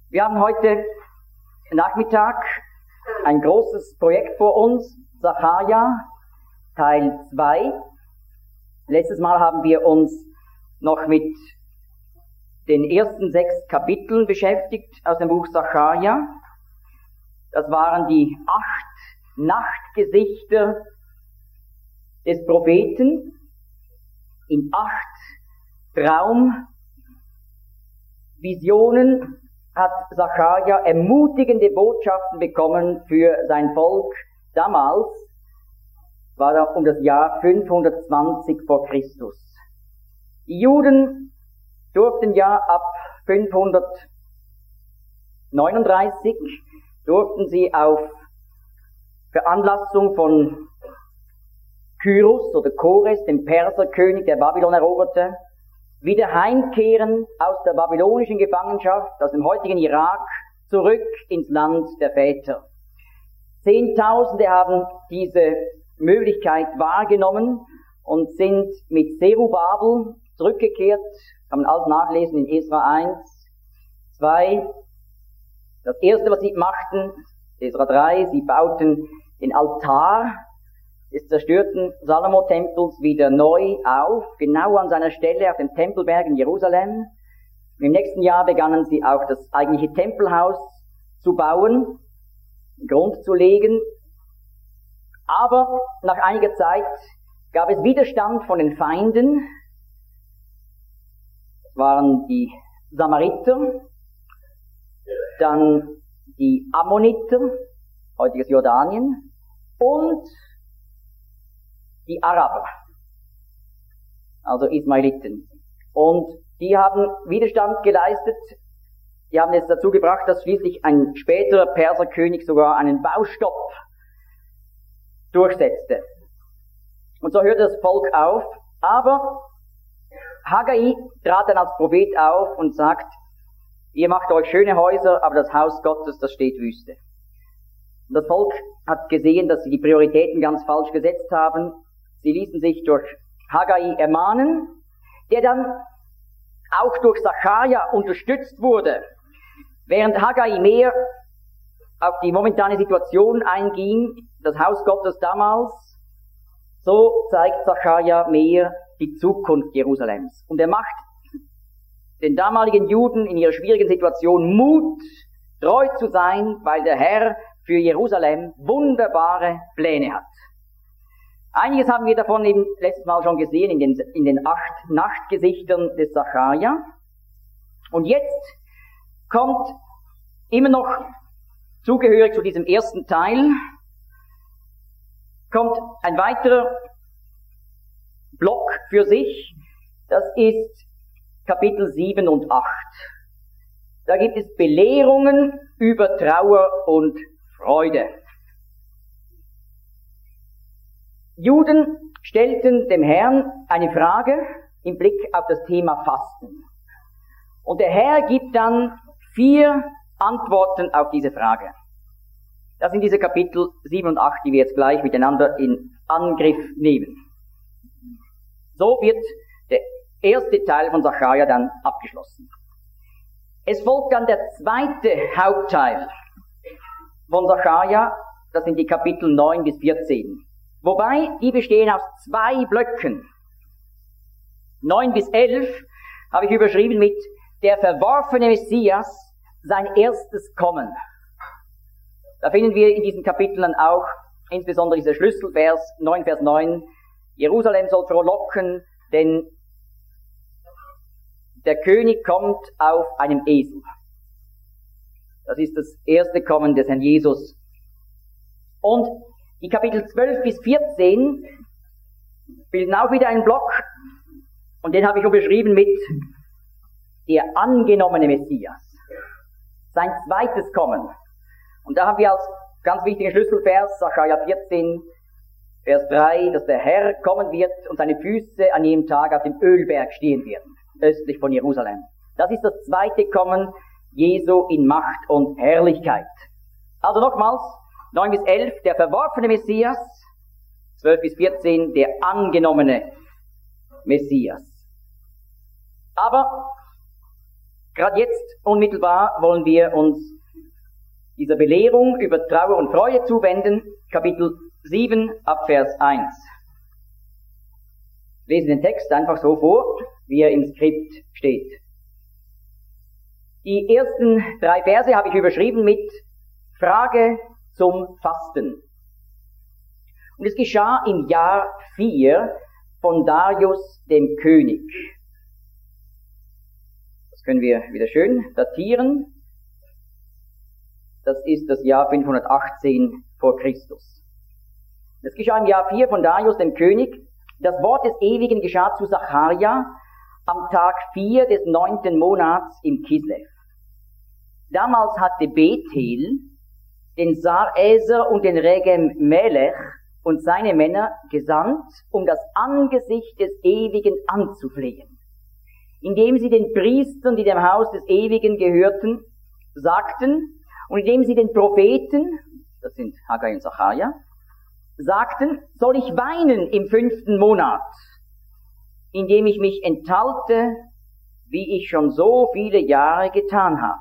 Wir haben heute Nachmittag ein großes Projekt vor uns, Sacharja, Teil 2. Letztes Mal haben wir uns noch mit den ersten 6 Kapiteln beschäftigt aus dem Buch Sacharja. Das waren die 8 Nachtgesichter des Propheten in 8 Traumvisionen. Hat Sacharja ermutigende Botschaften bekommen für sein Volk. Damals war er um das Jahr 520 vor Christus. Die Juden durften ja ab 539 durften sie auf Veranlassung von Kyros oder Kores, dem Perserkönig, der Babylon eroberte, wieder heimkehren aus der babylonischen Gefangenschaft, aus dem heutigen Irak, zurück ins Land der Väter. Zehntausende haben diese Möglichkeit wahrgenommen und sind mit Zerubabel zurückgekehrt. Kann man alles nachlesen in Esra 1, 2. Das erste, was sie machten, Esra 3, sie bauten den Altar des zerstörten Salomo-Tempels wieder neu auf, genau an seiner Stelle auf dem Tempelberg in Jerusalem. Und im nächsten Jahr begannen sie auch das eigentliche Tempelhaus zu bauen, den Grund zu legen. Aber nach einiger Zeit gab es Widerstand von den Feinden. Das waren die Samariter, dann die Ammoniter, heutiges Jordanien, und die Araber, also Ismailiten. Und die haben Widerstand geleistet. Die haben es dazu gebracht, dass schließlich ein späterer Perserkönig sogar einen Baustopp durchsetzte. Und so hörte das Volk auf. Aber Haggai trat dann als Prophet auf und sagt, ihr macht euch schöne Häuser, aber das Haus Gottes, das steht Wüste. Und das Volk hat gesehen, dass sie die Prioritäten ganz falsch gesetzt haben. Sie ließen sich durch Haggai ermahnen, der dann auch durch Sacharja unterstützt wurde. Während Haggai mehr auf die momentane Situation einging, das Haus Gottes damals, so zeigt Sacharja mehr die Zukunft Jerusalems. Und er macht den damaligen Juden in ihrer schwierigen Situation Mut, treu zu sein, weil der Herr für Jerusalem wunderbare Pläne hat. Einiges haben wir davon eben letztes Mal schon gesehen in den 8 Nachtgesichtern des Sacharja. Und jetzt kommt immer noch zugehörig zu diesem ersten Teil, kommt ein weiterer Block für sich. Das ist Kapitel 7 und 8. Da gibt es Belehrungen über Trauer und Freude. Juden stellten dem Herrn eine Frage im Blick auf das Thema Fasten. Und der Herr gibt dann 4 Antworten auf diese Frage. Das sind diese Kapitel 7 und 8, die wir jetzt gleich miteinander in Angriff nehmen. So wird der erste Teil von Sacharja dann abgeschlossen. Es folgt dann der zweite Hauptteil von Sacharja, das sind die Kapitel 9 bis 14. Wobei, die bestehen aus 2 Blöcken. 9 bis 11 habe ich überschrieben mit der verworfene Messias, sein erstes Kommen. Da finden wir in diesen Kapiteln dann auch insbesondere dieser Schlüsselvers, 9 Vers 9, Jerusalem soll frohlocken, denn der König kommt auf einem Esel. Das ist das erste Kommen des Herrn Jesus. Und die Kapitel 12 bis 14 bilden auch wieder einen Block, und den habe ich überschrieben mit der angenommene Messias. Sein zweites Kommen. Und da haben wir als ganz wichtigen Schlüsselvers, Sacharja 14, Vers 3, dass der Herr kommen wird und seine Füße an jedem Tag auf dem Ölberg stehen werden, östlich von Jerusalem. Das ist das zweite Kommen Jesu in Macht und Herrlichkeit. Also nochmals, 9 bis 11, der verworfene Messias, 12 bis 14, der angenommene Messias. Aber Gerade jetzt, unmittelbar, wollen wir uns dieser Belehrung über Trauer und Freude zuwenden, Kapitel 7, ab Vers 1. Ich lese den Text einfach so vor, wie er im Skript steht. Die ersten 3 Verse habe ich überschrieben mit Frage zum Fasten. Und es geschah im Jahr 4 von Darius dem König. Das können wir wieder schön datieren. Das ist das Jahr 518 vor Christus. Es geschah im Jahr 4 von Darius dem König. Das Wort des Ewigen geschah zu Sacharja am Tag 4 des 9. Monats im Kislev. Damals hatte Bethel den Sareser und den Regem Melech und seine Männer gesandt, um das Angesicht des Ewigen anzuflehen, indem sie den Priestern, die dem Haus des Ewigen gehörten, sagten, und indem sie den Propheten, das sind Haggai und Sacharja, sagten, soll ich weinen im 5. Monat, indem ich mich enthalte, wie ich schon so viele Jahre getan habe.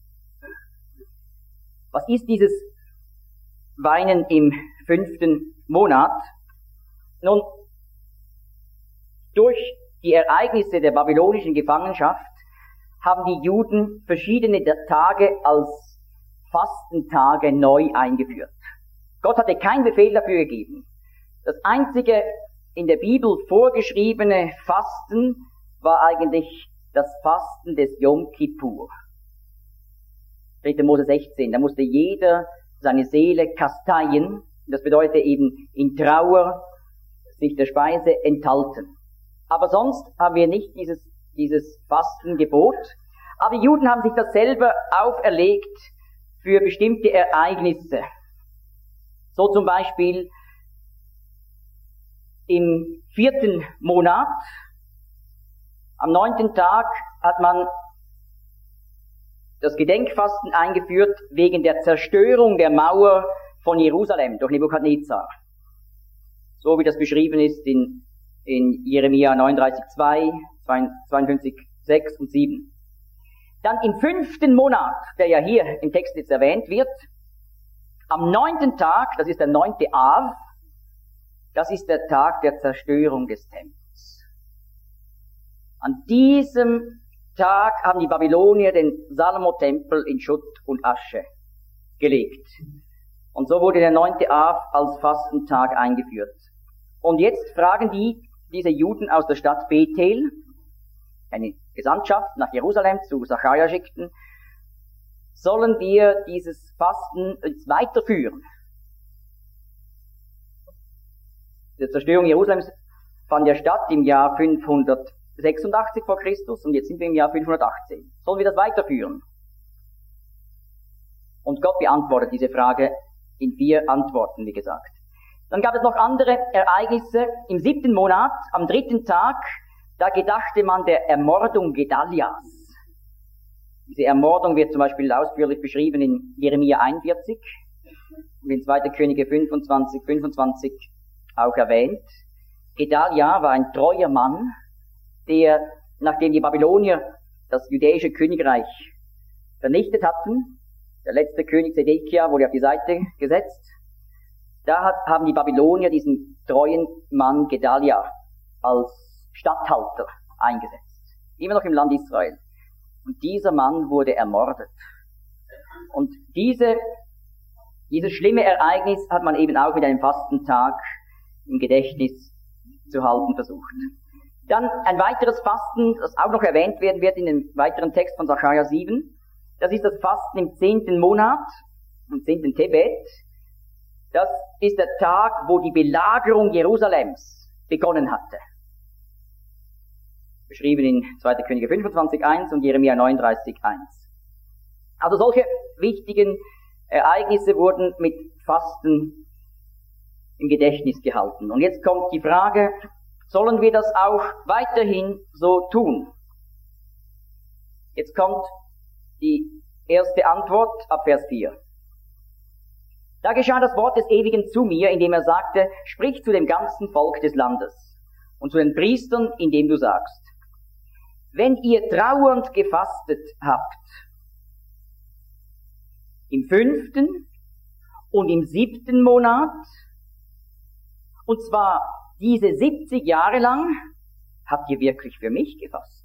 Was ist dieses Weinen im 5. Monat? Nun, durch die Ereignisse der babylonischen Gefangenschaft haben die Juden verschiedene Tage als Fastentage neu eingeführt. Gott hatte keinen Befehl dafür gegeben. Das einzige in der Bibel vorgeschriebene Fasten war eigentlich das Fasten des Yom Kippur. 3. Mose 16, da musste jeder seine Seele kasteien, das bedeutet eben in Trauer sich der Speise enthalten. Aber sonst haben wir nicht dieses Fastengebot, aber die Juden haben sich das selber auferlegt für bestimmte Ereignisse. So zum Beispiel im 4. Monat, am 9. Tag, hat man das Gedenkfasten eingeführt wegen der Zerstörung der Mauer von Jerusalem durch Nebukadnezar. So wie das beschrieben ist in Jeremia 39,2, 52,6 und 7. Dann im 5. Monat, der ja hier im Text jetzt erwähnt wird, am 9. Tag, das ist der 9. Av, das ist der Tag der Zerstörung des Tempels. An diesem Tag haben die Babylonier den Salomo-Tempel in Schutt und Asche gelegt. Und so wurde der 9. Av als Fastentag eingeführt. Und jetzt fragen diese Juden aus der Stadt Bethel, eine Gesandtschaft nach Jerusalem zu Sacharja schickten, sollen wir dieses Fasten jetzt weiterführen? Die Zerstörung Jerusalems fand ja statt im Jahr 586 vor Christus und jetzt sind wir im Jahr 518. Sollen wir das weiterführen? Und Gott beantwortet diese Frage in 4 Antworten, wie gesagt. Dann gab es noch andere Ereignisse. Im 7. Monat, am 3. Tag, da gedachte man der Ermordung Gedalias. Diese Ermordung wird zum Beispiel ausführlich beschrieben in Jeremia 41 und in 2. Könige 25 auch erwähnt. Gedalia war ein treuer Mann, der, nachdem die Babylonier das jüdische Königreich vernichtet hatten, der letzte König Zedekia wurde auf die Seite gesetzt, haben die Babylonier diesen treuen Mann Gedalia als Statthalter eingesetzt. Immer noch im Land Israel. Und dieser Mann wurde ermordet. Und dieses schlimme Ereignis hat man eben auch mit einem Fastentag im Gedächtnis zu halten versucht. Dann ein weiteres Fasten, das auch noch erwähnt werden wird in dem weiteren Text von Sacharja 7. Das ist das Fasten im 10. Monat, am 10. Tebet. Das ist der Tag, wo die Belagerung Jerusalems begonnen hatte. Beschrieben in 2. Könige 25,1 und Jeremia 39,1. Also solche wichtigen Ereignisse wurden mit Fasten im Gedächtnis gehalten. Und jetzt kommt die Frage, sollen wir das auch weiterhin so tun? Jetzt kommt die erste Antwort ab Vers 4. Da geschah das Wort des Ewigen zu mir, indem er sagte, sprich zu dem ganzen Volk des Landes und zu den Priestern, indem du sagst, wenn ihr trauernd gefastet habt, im 5. und im 7. Monat, und zwar diese 70 Jahre lang, habt ihr wirklich für mich gefastet.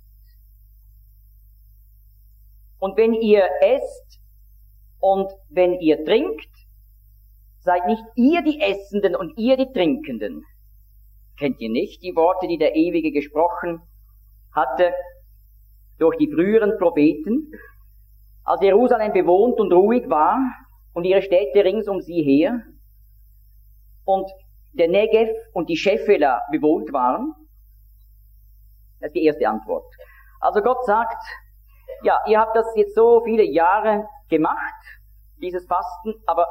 Und wenn ihr esst und wenn ihr trinkt, seid nicht ihr die Essenden und ihr die Trinkenden. Kennt ihr nicht die Worte, die der Ewige gesprochen hatte durch die früheren Propheten, als Jerusalem bewohnt und ruhig war und ihre Städte rings um sie her und der Negev und die Schefela bewohnt waren? Das ist die erste Antwort. Also Gott sagt, ja, ihr habt das jetzt so viele Jahre gemacht, dieses Fasten, aber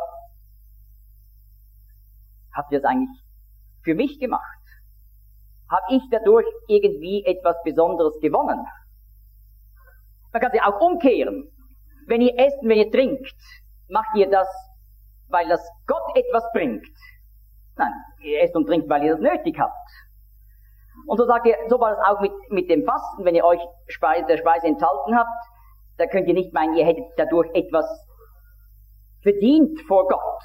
habt ihr das eigentlich für mich gemacht? Habe ich dadurch irgendwie etwas Besonderes gewonnen? Man kann es ja auch umkehren. Wenn ihr esst und wenn ihr trinkt, macht ihr das, weil das Gott etwas bringt? Nein, ihr esst und trinkt, weil ihr das nötig habt. Und so sagt ihr, so war das auch mit dem Fasten. Wenn ihr euch der Speise enthalten habt, da könnt ihr nicht meinen, ihr hättet dadurch etwas verdient vor Gott.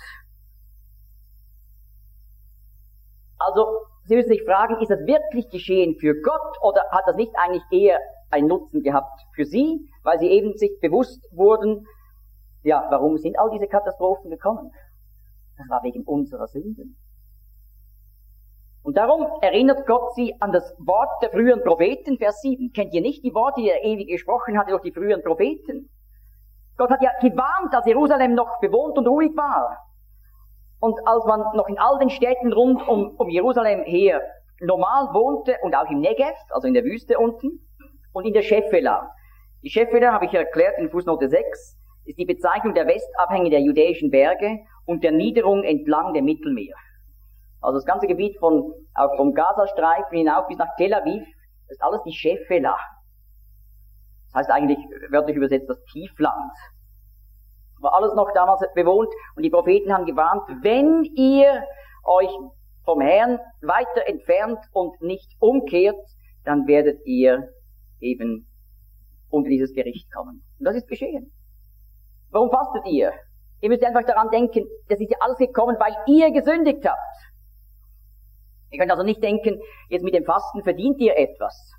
Also, Sie müssen sich fragen, ist das wirklich geschehen für Gott oder hat das nicht eigentlich eher einen Nutzen gehabt für Sie, weil Sie eben sich bewusst wurden, ja, warum sind all diese Katastrophen gekommen? Das war wegen unserer Sünden. Und darum erinnert Gott Sie an das Wort der früheren Propheten, Vers 7. Kennt ihr nicht die Worte, die der Ewige gesprochen hatte durch die früheren Propheten? Gott hat ja gewarnt, als Jerusalem noch bewohnt und ruhig war. Und als man noch in all den Städten rund um Jerusalem her normal wohnte und auch im Negev, also in der Wüste unten, und in der Schefela. Die Schefela, habe ich erklärt in Fußnote 6, ist die Bezeichnung der Westabhänge der judäischen Berge und der Niederung entlang dem Mittelmeer. Also das ganze Gebiet auch vom Gazastreifen hinauf bis nach Tel Aviv, das ist alles die Schefela. Das heißt eigentlich wörtlich übersetzt das Tiefland. War alles noch damals bewohnt und die Propheten haben gewarnt, wenn ihr euch vom Herrn weiter entfernt und nicht umkehrt, dann werdet ihr eben unter dieses Gericht kommen. Und das ist geschehen. Warum fastet ihr? Ihr müsst einfach daran denken, das ist ja alles gekommen, weil ihr gesündigt habt. Ihr könnt also nicht denken, jetzt mit dem Fasten verdient ihr etwas.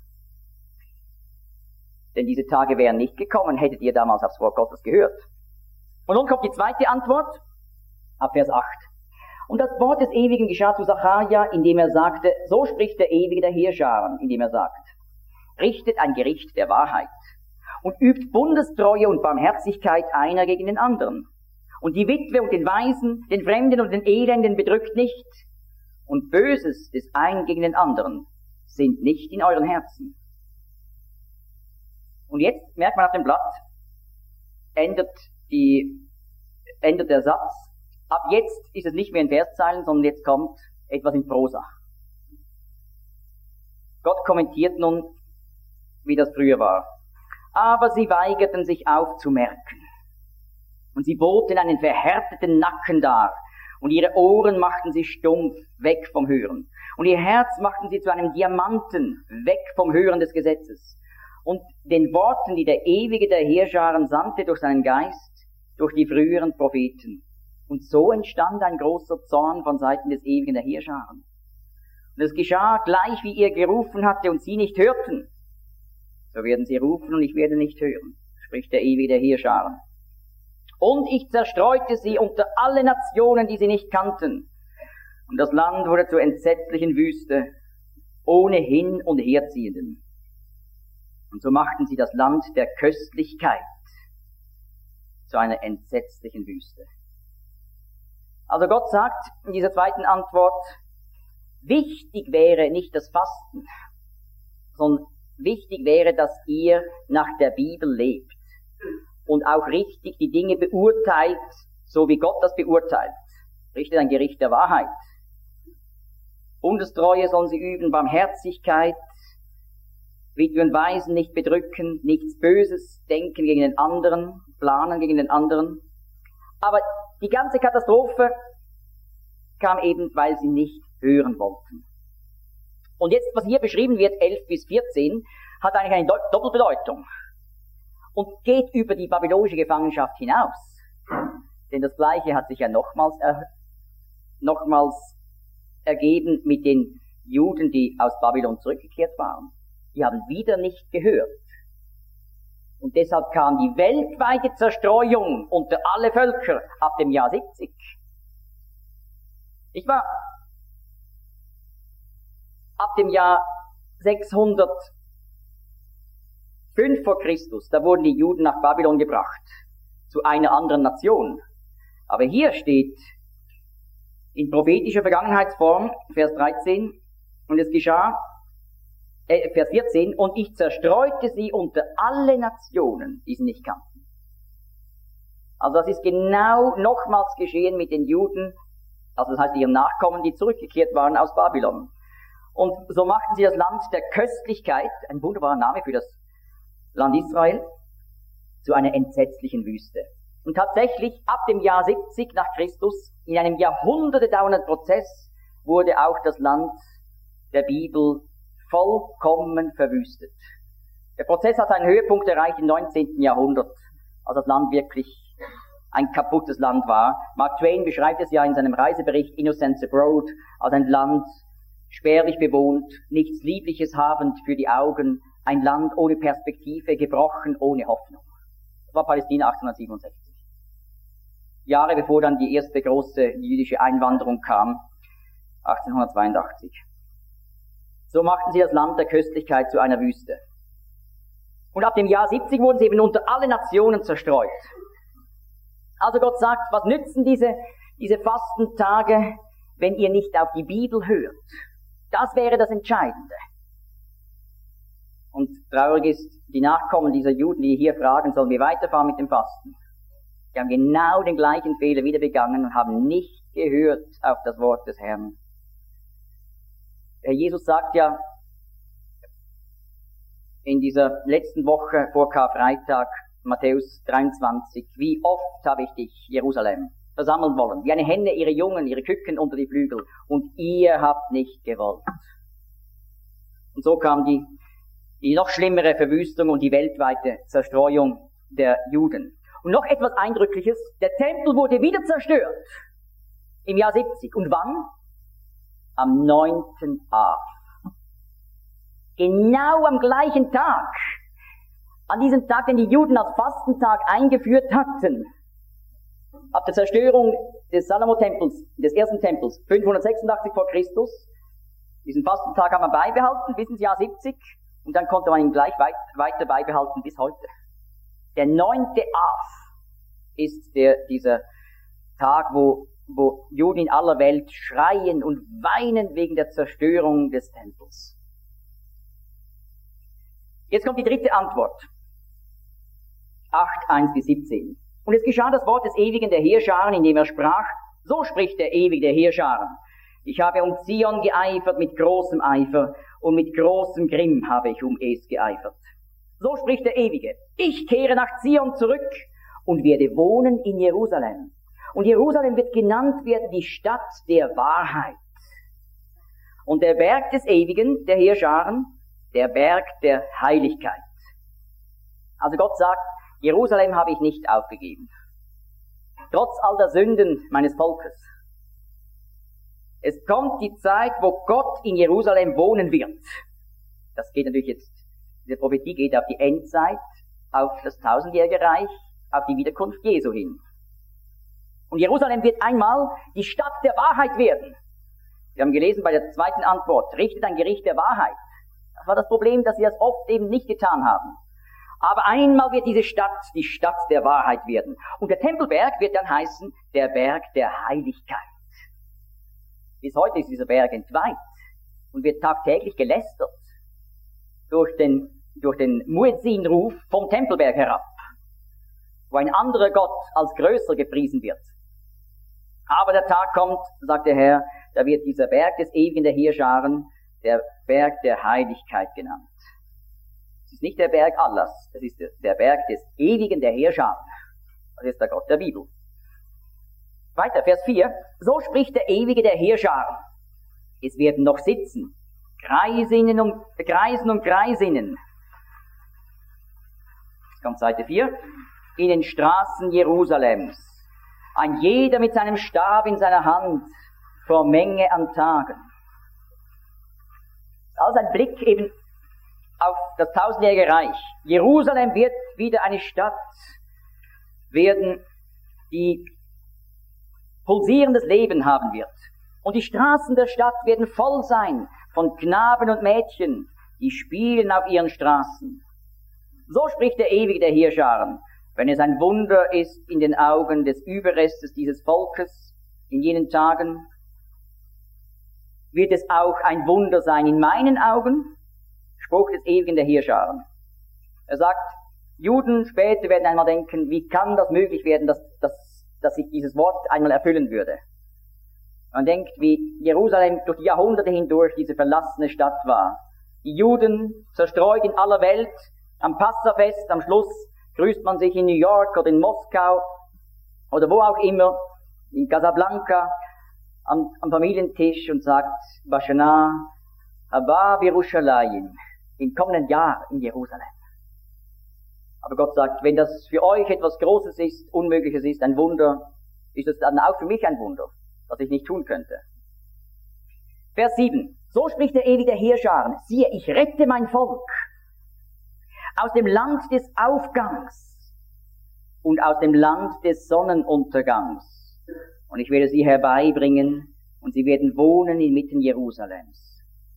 Denn diese Tage wären nicht gekommen, hättet ihr damals aufs Wort Gottes gehört. Und nun kommt die zweite Antwort, ab Vers 8. Und das Wort des Ewigen geschah zu Sacharja, indem er sagte, so spricht der Ewige der Heerscharen, indem er sagt, richtet ein Gericht der Wahrheit und übt Bundestreue und Barmherzigkeit einer gegen den anderen. Und die Witwe und den Waisen, den Fremden und den Elenden bedrückt nicht. Und Böses des einen gegen den anderen sind nicht in euren Herzen. Und jetzt merkt man auf dem Blatt, ändert der Satz. Ab jetzt ist es nicht mehr in Verszeilen, sondern jetzt kommt etwas in Prosa. Gott kommentiert nun, wie das früher war. Aber sie weigerten sich aufzumerken. Und sie boten einen verhärteten Nacken dar. Und ihre Ohren machten sie stumpf, weg vom Hören. Und ihr Herz machten sie zu einem Diamanten, weg vom Hören des Gesetzes. Und den Worten, die der Ewige der Heerscharen sandte durch seinen Geist, durch die früheren Propheten. Und so entstand ein großer Zorn von Seiten des Ewigen der Heerscharen. Und es geschah gleich, wie er gerufen hatte und sie nicht hörten. So werden sie rufen und ich werde nicht hören, spricht der Ewige der Heerscharen. Und ich zerstreute sie unter alle Nationen, die sie nicht kannten. Und das Land wurde zur entsetzlichen Wüste, ohne Hin- und Herziehenden. Und so machten sie das Land der Köstlichkeit zu einer entsetzlichen Wüste. Also Gott sagt in dieser zweiten Antwort, wichtig wäre nicht das Fasten, sondern wichtig wäre, dass ihr nach der Bibel lebt und auch richtig die Dinge beurteilt, so wie Gott das beurteilt. Richtet ein Gericht der Wahrheit. Bundestreue sollen sie üben, Barmherzigkeit, Witwen und Waisen nicht bedrücken, nichts Böses denken gegen den anderen, planen gegen den anderen. Aber die ganze Katastrophe kam eben, weil sie nicht hören wollten. Und jetzt, was hier beschrieben wird, 11 bis 14, hat eigentlich eine Doppelbedeutung und geht über die babylonische Gefangenschaft hinaus. Denn das Gleiche hat sich ja nochmals ergeben mit den Juden, die aus Babylon zurückgekehrt waren. Die haben wieder nicht gehört. Und deshalb kam die weltweite Zerstreuung unter alle Völker ab dem Jahr 70. Nicht wahr? Ab dem Jahr 605 vor Christus, da wurden die Juden nach Babylon gebracht, zu einer anderen Nation. Aber hier steht in prophetischer Vergangenheitsform, Vers 13, und es geschah, Vers 14, und ich zerstreute sie unter alle Nationen, die sie nicht kannten. Also das ist genau nochmals geschehen mit den Juden, also das heißt ihren Nachkommen, die zurückgekehrt waren aus Babylon. Und so machten sie das Land der Köstlichkeit, ein wunderbarer Name für das Land Israel, zu einer entsetzlichen Wüste. Und tatsächlich, ab dem Jahr 70 nach Christus, in einem Jahrhunderte dauernden Prozess, wurde auch das Land der Bibel vollkommen verwüstet. Der Prozess hat einen Höhepunkt erreicht im 19. Jahrhundert, als das Land wirklich ein kaputtes Land war. Mark Twain beschreibt es ja in seinem Reisebericht Innocents Abroad als ein Land, spärlich bewohnt, nichts Liebliches habend für die Augen, ein Land ohne Perspektive, gebrochen, ohne Hoffnung. Das war Palästina 1867. Jahre bevor dann die erste große jüdische Einwanderung kam, 1882. So machten sie das Land der Köstlichkeit zu einer Wüste. Und ab dem Jahr 70 wurden sie eben unter alle Nationen zerstreut. Also Gott sagt, was nützen diese Fastentage, wenn ihr nicht auf die Bibel hört? Das wäre das Entscheidende. Und traurig ist, die Nachkommen dieser Juden, die hier fragen, sollen wir weiterfahren mit dem Fasten? Die haben genau den gleichen Fehler wieder begangen und haben nicht gehört auf das Wort des Herrn. Jesus sagt ja in dieser letzten Woche vor Karfreitag, Matthäus 23, wie oft habe ich dich, Jerusalem, versammeln wollen, wie eine Henne ihre Jungen, ihre Küken unter die Flügel, und ihr habt nicht gewollt. Und so kam die noch schlimmere Verwüstung und die weltweite Zerstreuung der Juden. Und noch etwas Eindrückliches, der Tempel wurde wieder zerstört im Jahr 70. Und wann? Am 9. Av. Genau am gleichen Tag. An diesem Tag, den die Juden als Fastentag eingeführt hatten. Ab der Zerstörung des Salomo-Tempels, des ersten Tempels, 586 vor Christus. Diesen Fastentag haben wir beibehalten bis ins Jahr 70. Und dann konnte man ihn gleich weiter beibehalten bis heute. Der 9. Av ist dieser Tag, wo Juden in aller Welt schreien und weinen wegen der Zerstörung des Tempels. Jetzt kommt die dritte Antwort. 8, 1 bis 17. Und es geschah das Wort des Ewigen der Heerscharen, indem er sprach, so spricht der Ewige der Heerscharen. Ich habe um Zion geeifert mit großem Eifer, und mit großem Grimm habe ich um es geeifert. So spricht der Ewige. Ich kehre nach Zion zurück und werde wohnen in Jerusalem. Und Jerusalem wird genannt werden die Stadt der Wahrheit. Und der Berg des Ewigen, der Heerscharen, der Berg der Heiligkeit. Also Gott sagt, Jerusalem habe ich nicht aufgegeben. Trotz all der Sünden meines Volkes. Es kommt die Zeit, wo Gott in Jerusalem wohnen wird. Das geht natürlich jetzt, diese Prophetie geht auf die Endzeit, auf das tausendjährige Reich, auf die Wiederkunft Jesu hin. Und Jerusalem wird einmal die Stadt der Wahrheit werden. Wir haben gelesen bei der zweiten Antwort, richtet ein Gericht der Wahrheit. Das war das Problem, dass sie das oft eben nicht getan haben. Aber einmal wird diese Stadt die Stadt der Wahrheit werden. Und der Tempelberg wird dann heißen, der Berg der Heiligkeit. Bis heute ist dieser Berg entweiht und wird tagtäglich gelästert durch den Muezzin-Ruf vom Tempelberg herab, wo ein anderer Gott als größer gepriesen wird. Aber der Tag kommt, sagt der Herr, da wird dieser Berg des Ewigen der Heerscharen der Berg der Heiligkeit genannt. Es ist nicht der Berg Allahs, es ist der Berg des Ewigen der Heerscharen. Das ist der Gott der Bibel. Weiter, Vers 4. So spricht der Ewige der Heerscharen. Es werden noch sitzen, Kreisen und Kreisinnen kommt Seite 4, in den Straßen Jerusalems, ein jeder mit seinem Stab in seiner Hand, vor Menge an Tagen. Also ein Blick eben auf das tausendjährige Reich. Jerusalem wird wieder eine Stadt werden, die pulsierendes Leben haben wird. Und die Straßen der Stadt werden voll sein von Knaben und Mädchen, die spielen auf ihren Straßen. So spricht der Ewige der Heerscharen, wenn es ein Wunder ist in den Augen des Überrestes dieses Volkes in jenen Tagen, wird es auch ein Wunder sein in meinen Augen, Spruch des Ewigen der Heerscharen. Er sagt, Juden später werden einmal denken, wie kann das möglich werden, dass sich dieses Wort einmal erfüllen würde. Man denkt, wie Jerusalem durch die Jahrhunderte hindurch diese verlassene Stadt war. Die Juden zerstreut in aller Welt, am Passafest, am Schluss grüßt man sich in New York oder in Moskau oder wo auch immer, in Casablanca, am Familientisch und sagt, Bashana, Haba Yerushalayim, im kommenden Jahr in Jerusalem. Aber Gott sagt, wenn das für euch etwas Großes ist, Unmögliches ist, ein Wunder, ist es dann auch für mich ein Wunder, das ich nicht tun könnte. Vers 7. So spricht der Ewige der Heerscharen, siehe, ich rette mein Volk aus dem Land des Aufgangs und aus dem Land des Sonnenuntergangs. Und ich werde sie herbeibringen und sie werden wohnen inmitten Jerusalems.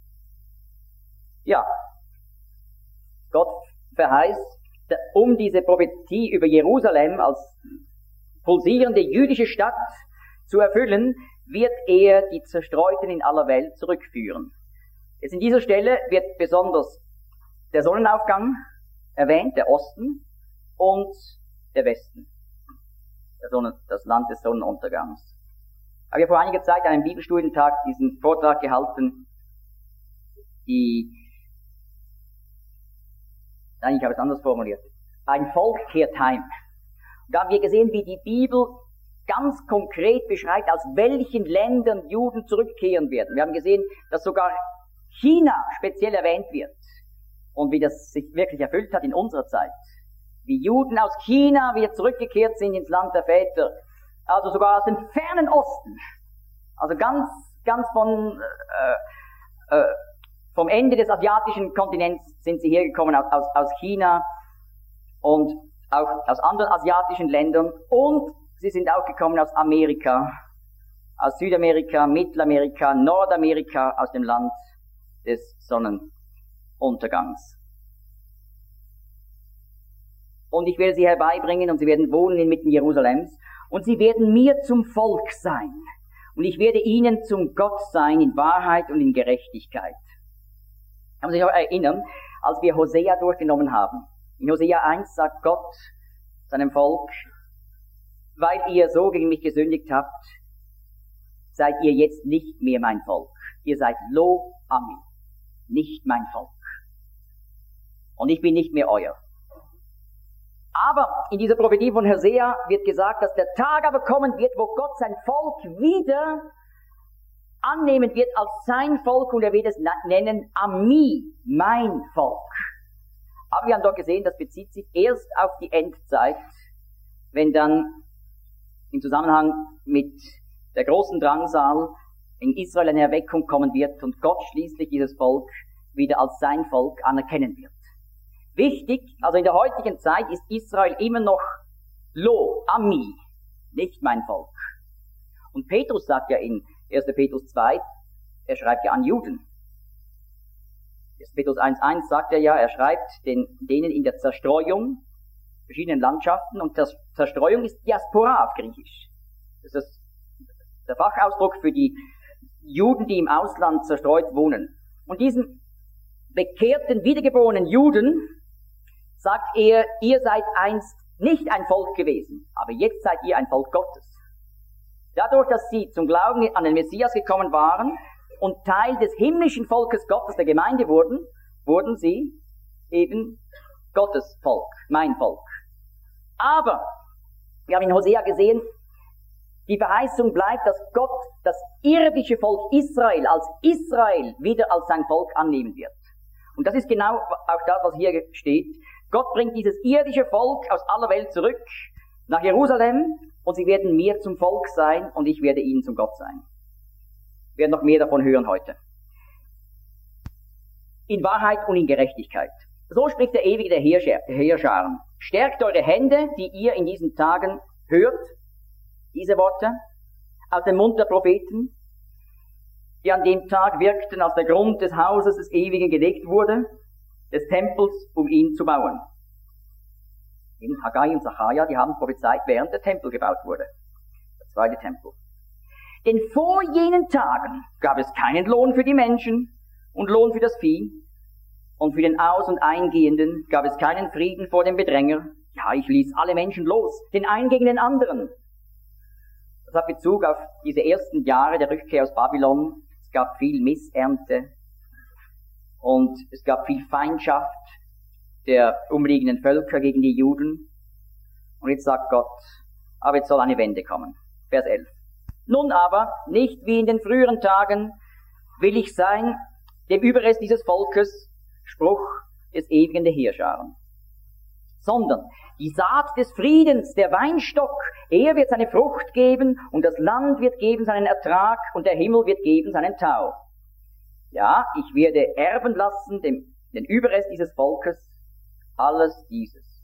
Ja, Gott verheißt, um diese Prophetie über Jerusalem als pulsierende jüdische Stadt zu erfüllen, wird er die Zerstreuten in aller Welt zurückführen. Jetzt in dieser Stelle wird besonders der Sonnenaufgang erwähnt, der Osten und der Westen. Das Land des Sonnenuntergangs. Ich habe vor einiger Zeit an einem Bibelstudientag diesen Vortrag gehalten, ich habe es anders formuliert. Ein Volk kehrt heim. Und da haben wir gesehen, wie die Bibel ganz konkret beschreibt, aus welchen Ländern Juden zurückkehren werden. Wir haben gesehen, dass sogar China speziell erwähnt wird. Und wie das sich wirklich erfüllt hat in unserer Zeit. Wie Juden aus China wieder zurückgekehrt sind ins Land der Väter. Also sogar aus dem fernen Osten. Also ganz vom Ende des asiatischen Kontinents sind sie hergekommen, aus China und auch aus anderen asiatischen Ländern. Und sie sind auch gekommen aus Amerika, aus Südamerika, Mittelamerika, Nordamerika, aus dem Land des Sonnenuntergangs. Und ich werde sie herbeibringen und sie werden wohnen inmitten Jerusalems und sie werden mir zum Volk sein und ich werde ihnen zum Gott sein in Wahrheit und in Gerechtigkeit. Kann man sich auch erinnern, als wir Hosea durchgenommen haben. In Hosea 1 sagt Gott seinem Volk, weil ihr so gegen mich gesündigt habt, seid ihr jetzt nicht mehr mein Volk. Ihr seid Lo Ami, nicht mein Volk. Und ich bin nicht mehr euer. Aber in dieser Prophetie von Hosea wird gesagt, dass der Tag aber kommen wird, wo Gott sein Volk wieder annehmen wird als sein Volk und er wird es nennen Ami, mein Volk. Aber wir haben dort gesehen, das bezieht sich erst auf die Endzeit, wenn dann im Zusammenhang mit der großen Drangsal in Israel eine Erweckung kommen wird und Gott schließlich dieses Volk wieder als sein Volk anerkennen wird. Wichtig, also in der heutigen Zeit ist Israel immer noch Lo, Ami, nicht mein Volk. Und Petrus sagt ja in 1. Petrus 2, er schreibt ja an Juden. 1. Petrus 1,1 sagt er ja, er schreibt denen in der Zerstreuung, verschiedenen Landschaften, und Zerstreuung ist Diaspora auf Griechisch. Das ist der Fachausdruck für die Juden, die im Ausland zerstreut wohnen. Und diesen bekehrten, wiedergeborenen Juden sagt er, ihr seid einst nicht ein Volk gewesen, aber jetzt seid ihr ein Volk Gottes. Dadurch, dass sie zum Glauben an den Messias gekommen waren und Teil des himmlischen Volkes Gottes, der Gemeinde wurden sie eben Gottes Volk, mein Volk. Aber, wir haben in Hosea gesehen, die Verheißung bleibt, dass Gott das irdische Volk Israel wieder als sein Volk annehmen wird. Und das ist genau auch das, was hier steht. Gott bringt dieses irdische Volk aus aller Welt zurück nach Jerusalem und sie werden mir zum Volk sein und ich werde ihnen zum Gott sein. Wir werden noch mehr davon hören heute. In Wahrheit und in Gerechtigkeit. So spricht der Ewige der Heerscharen. Stärkt eure Hände, die ihr in diesen Tagen hört, diese Worte aus dem Mund der Propheten, die an dem Tag wirkten, als der Grund des Hauses des Ewigen gelegt wurde, des Tempels, um ihn zu bauen. Eben Haggai und Sacharja, die haben prophezeit, während der Tempel gebaut wurde. Der zweite Tempel. Denn vor jenen Tagen gab es keinen Lohn für die Menschen und Lohn für das Vieh. Und für den Aus- und Eingehenden gab es keinen Frieden vor dem Bedränger. Ja, ich ließ alle Menschen los, den einen gegen den anderen. Das hat Bezug auf diese ersten Jahre der Rückkehr aus Babylon. Es gab viel Missernte und es gab viel Feindschaft der umliegenden Völker gegen die Juden. Und jetzt sagt Gott, aber jetzt soll eine Wende kommen. Vers 11. Nun aber, nicht wie in den früheren Tagen, will ich sein, dem Überrest dieses Volkes, Spruch des Ewigen der Heerscharen. Sondern die Saat des Friedens, der Weinstock, er wird seine Frucht geben und das Land wird geben seinen Ertrag und der Himmel wird geben seinen Tau. Ja, ich werde erben lassen den Überrest dieses Volkes alles dieses.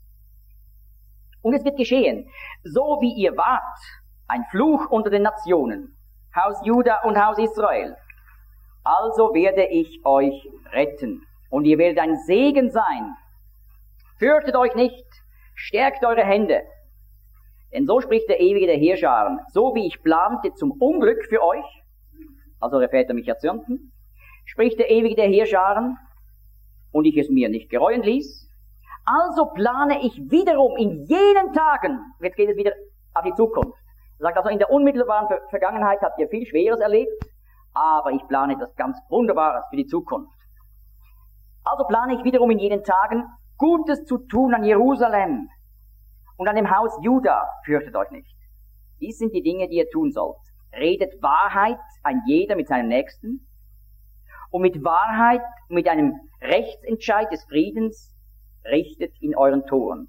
Und es wird geschehen, so wie ihr wart, ein Fluch unter den Nationen, Haus Juda und Haus Israel. Also werde ich euch retten und ihr werdet ein Segen sein. Fürchtet euch nicht, stärkt eure Hände. Denn so spricht der Ewige der Heerscharen, so wie ich plante zum Unglück für euch, als eure Väter mich erzürnten, spricht der Ewige der Heerscharen, und ich es mir nicht gereuen ließ, also plane ich wiederum in jenen Tagen, jetzt geht es wieder auf die Zukunft. Er sagt also, in der unmittelbaren Vergangenheit habt ihr viel Schweres erlebt, aber ich plane etwas ganz Wunderbares für die Zukunft. Also plane ich wiederum in jenen Tagen, Gutes zu tun an Jerusalem und an dem Haus Juda, fürchtet euch nicht. Dies sind die Dinge, die ihr tun sollt. Redet Wahrheit, ein jeder mit seinem Nächsten, und mit Wahrheit, mit einem Rechtsentscheid des Friedens, richtet in euren Toren.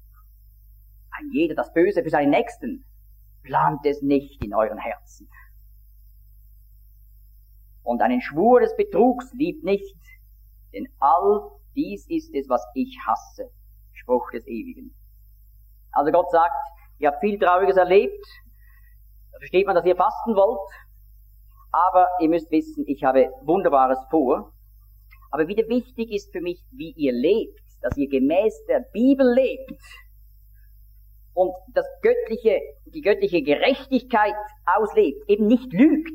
Ein jeder das Böse für seinen Nächsten, plant es nicht in euren Herzen. Und einen Schwur des Betrugs liebt nicht, denn all dies ist es, was ich hasse. Spruch des Ewigen. Also Gott sagt, ihr habt viel Trauriges erlebt, da versteht man, dass ihr fasten wollt, aber ihr müsst wissen, ich habe Wunderbares vor. Aber wieder wichtig ist für mich, wie ihr lebt, dass ihr gemäß der Bibel lebt und die göttliche Gerechtigkeit auslebt, eben nicht lügt.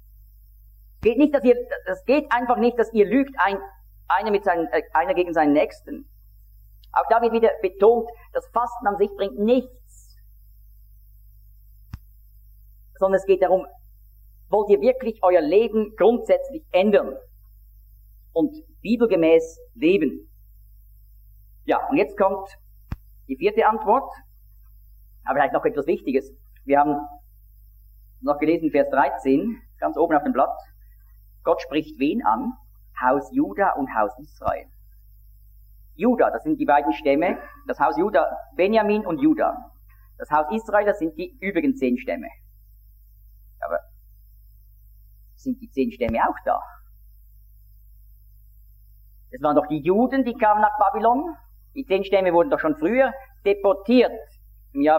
Es geht einfach nicht, dass ihr lügt, einer gegen seinen Nächsten. Auch da wird wieder betont, das Fasten an sich bringt nichts. Sondern es geht darum, wollt ihr wirklich euer Leben grundsätzlich ändern und bibelgemäß leben. Ja, und jetzt kommt die vierte Antwort, aber vielleicht noch etwas Wichtiges. Wir haben noch gelesen, Vers 13, ganz oben auf dem Blatt. Gott spricht wen an? Haus Juda und Haus Israel. Juda, das sind die beiden Stämme. Das Haus Juda, Benjamin und Juda. Das Haus Israel, das sind die übrigen 10 Stämme. Aber sind die 10 Stämme auch da? Es waren doch die Juden, die kamen nach Babylon. Die 10 Stämme wurden doch schon früher deportiert. Im Jahr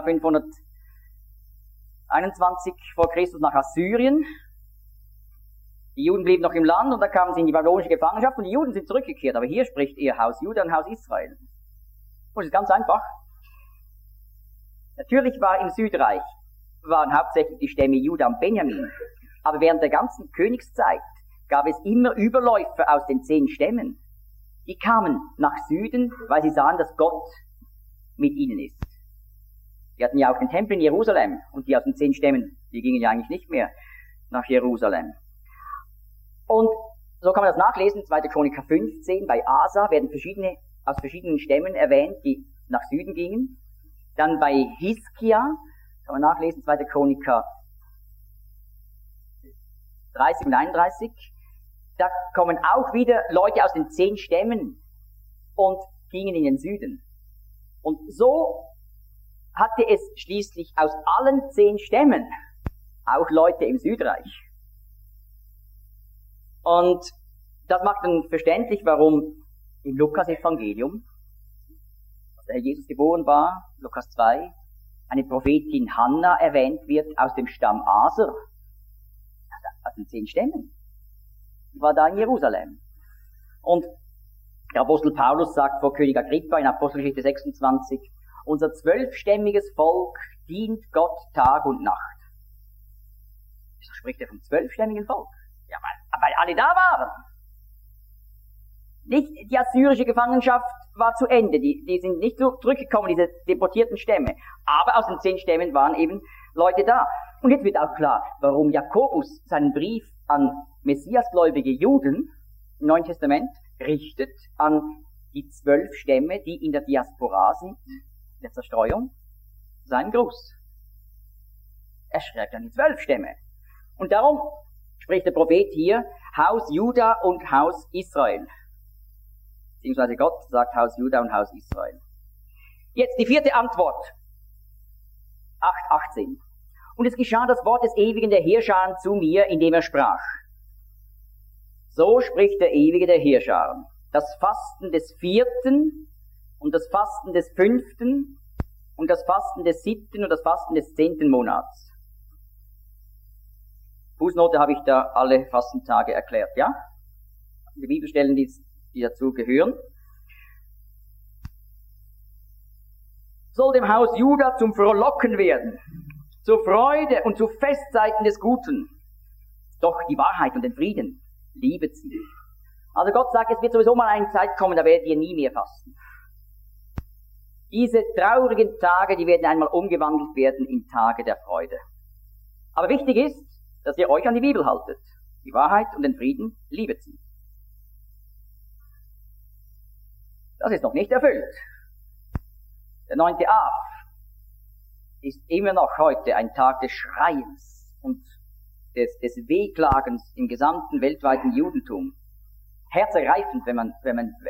521 vor Christus nach Assyrien. Die Juden blieben noch im Land und da kamen sie in die babylonische Gefangenschaft und die Juden sind zurückgekehrt. Aber hier spricht ihr Haus Juda und Haus Israel. Und es ist ganz einfach. Natürlich war im Südreich, waren hauptsächlich die Stämme Juda und Benjamin. Aber während der ganzen Königszeit gab es immer Überläufer aus den 10 Stämmen. Die kamen nach Süden, weil sie sahen, dass Gott mit ihnen ist. Die hatten ja auch den Tempel in Jerusalem und die aus den 10 Stämmen, die gingen ja eigentlich nicht mehr nach Jerusalem. Und so kann man das nachlesen, 2. Chroniker 15, bei Asa werden aus verschiedenen Stämmen erwähnt, die nach Süden gingen. Dann bei Hiskia, kann man nachlesen, 2. Chroniker 30 und 31, da kommen auch wieder Leute aus den 10 Stämmen und gingen in den Süden. Und so hatte es schließlich aus allen 10 Stämmen auch Leute im Südreich. Und das macht dann verständlich, warum im Lukas-Evangelium, als der Herr Jesus geboren war, Lukas 2, eine Prophetin Hannah erwähnt wird aus dem Stamm Aser, aus den 10 Stämmen. Die war da in Jerusalem. Und der Apostel Paulus sagt vor König Agrippa in Apostelgeschichte 26, unser 12-stämmiges Volk dient Gott Tag und Nacht. Wieso spricht er vom 12-stämmigen Volk? Ja, weil alle da waren. Nicht, die assyrische Gefangenschaft war zu Ende, die sind nicht zurückgekommen, diese deportierten Stämme. Aber aus den 10 Stämmen waren eben Leute da. Und jetzt wird auch klar, warum Jakobus seinen Brief an messiasgläubige Juden im Neuen Testament richtet an die 12 Stämme, die in der Diaspora sind, in der Zerstreuung, seinen Gruß. Er schreibt an die 12 Stämme. Und darum spricht der Prophet hier Haus Juda und Haus Israel. Beziehungsweise Gott sagt Haus Juda und Haus Israel. Jetzt die 4. Antwort. 8,18. Und es geschah das Wort des Ewigen der Heerscharen zu mir, indem er sprach. So spricht der Ewige der Heerscharen. Das Fasten des 4. und das Fasten des 5. und das Fasten des 7. und das Fasten des 10. Monats. Fußnote habe ich da alle Fastentage erklärt, ja? Die Bibelstellen, die dazu gehören. Soll dem Haus Juda zum Frohlocken werden, zur Freude und zu Festzeiten des Guten. Doch die Wahrheit und den Frieden liebet sie. Also Gott sagt, es wird sowieso mal eine Zeit kommen, da werdet ihr nie mehr fasten. Diese traurigen Tage, die werden einmal umgewandelt werden in Tage der Freude. Aber wichtig ist, dass ihr euch an die Bibel haltet. Die Wahrheit und den Frieden liebet sie. Das ist noch nicht erfüllt. Der 9. Av ist immer noch heute ein Tag des Schreiens und des Wehklagens im gesamten weltweiten Judentum. Herzergreifend, wenn man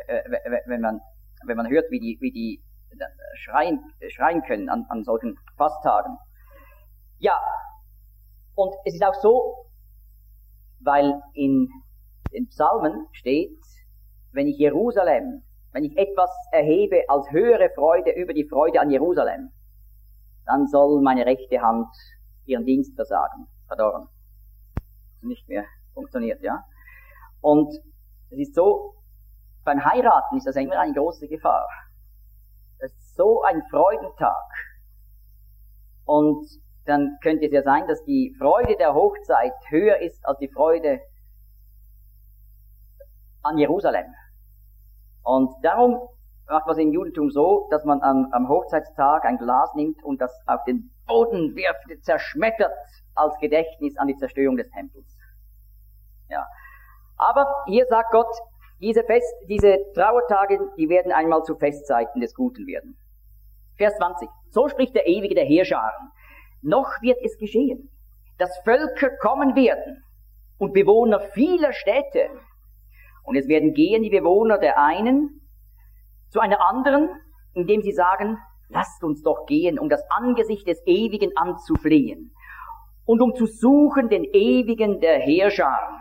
hört, wie die schreien können an solchen Fasttagen. Ja, und es ist auch so, weil in den Psalmen steht, wenn ich etwas erhebe als höhere Freude über die Freude an Jerusalem, dann soll meine rechte Hand ihren Dienst verdorren. Nicht mehr funktioniert, ja. Und es ist so, beim Heiraten ist das immer eine große Gefahr. Es ist so ein Freudentag. Und dann könnte es ja sein, dass die Freude der Hochzeit höher ist als die Freude an Jerusalem. Und darum macht man es im Judentum so, dass man am Hochzeitstag ein Glas nimmt und das auf den Boden wirft, zerschmettert als Gedächtnis an die Zerstörung des Tempels. Ja. Aber hier sagt Gott, diese Trauertage, die werden einmal zu Festzeiten des Guten werden. Vers 20. So spricht der Ewige der Heerscharen. Noch wird es geschehen, dass Völker kommen werden und Bewohner vieler Städte. Und es werden gehen die Bewohner der einen zu einer anderen, indem sie sagen, lasst uns doch gehen, um das Angesicht des Ewigen anzuflehen und um zu suchen den Ewigen der Heerscharen.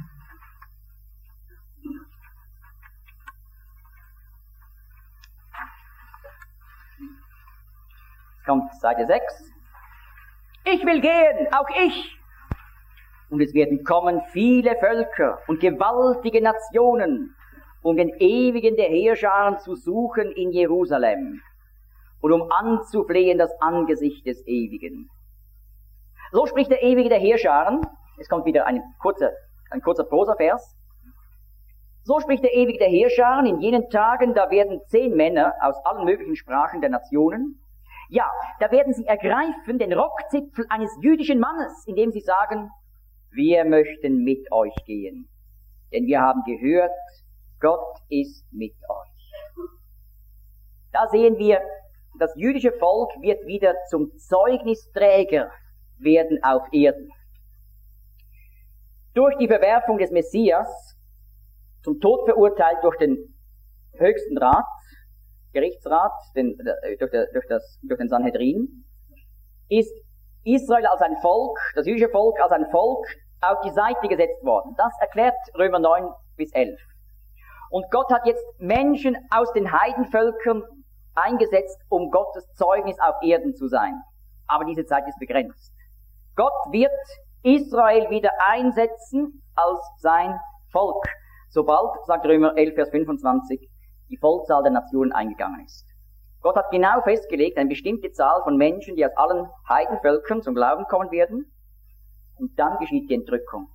Kommt Seite 6. Ich will gehen, auch ich. Und es werden kommen viele Völker und gewaltige Nationen, um den Ewigen der Heerscharen zu suchen in Jerusalem und um anzuflehen das Angesicht des Ewigen. So spricht der Ewige der Heerscharen. Es kommt wieder ein kurzer Prosavers. So spricht der Ewige der Heerscharen, in jenen Tagen, da werden 10 Männer aus allen möglichen Sprachen der Nationen, ja, da werden sie ergreifen den Rockzipfel eines jüdischen Mannes, indem sie sagen, wir möchten mit euch gehen, denn wir haben gehört, Gott ist mit euch. Da sehen wir, das jüdische Volk wird wieder zum Zeugnisträger werden auf Erden. Durch die Verwerfung des Messias, zum Tod verurteilt durch den höchsten Rat, Gerichtsrat, durch den Sanhedrin, ist Israel als ein Volk, das jüdische Volk als ein Volk auf die Seite gesetzt worden. Das erklärt Römer 9 bis 11. Und Gott hat jetzt Menschen aus den Heidenvölkern eingesetzt, um Gottes Zeugnis auf Erden zu sein. Aber diese Zeit ist begrenzt. Gott wird Israel wieder einsetzen als sein Volk, sobald, sagt Römer 11, Vers 25, die Vollzahl der Nationen eingegangen ist. Gott hat genau festgelegt, eine bestimmte Zahl von Menschen, die aus allen Heidenvölkern zum Glauben kommen werden. Und dann geschieht die Entrückung.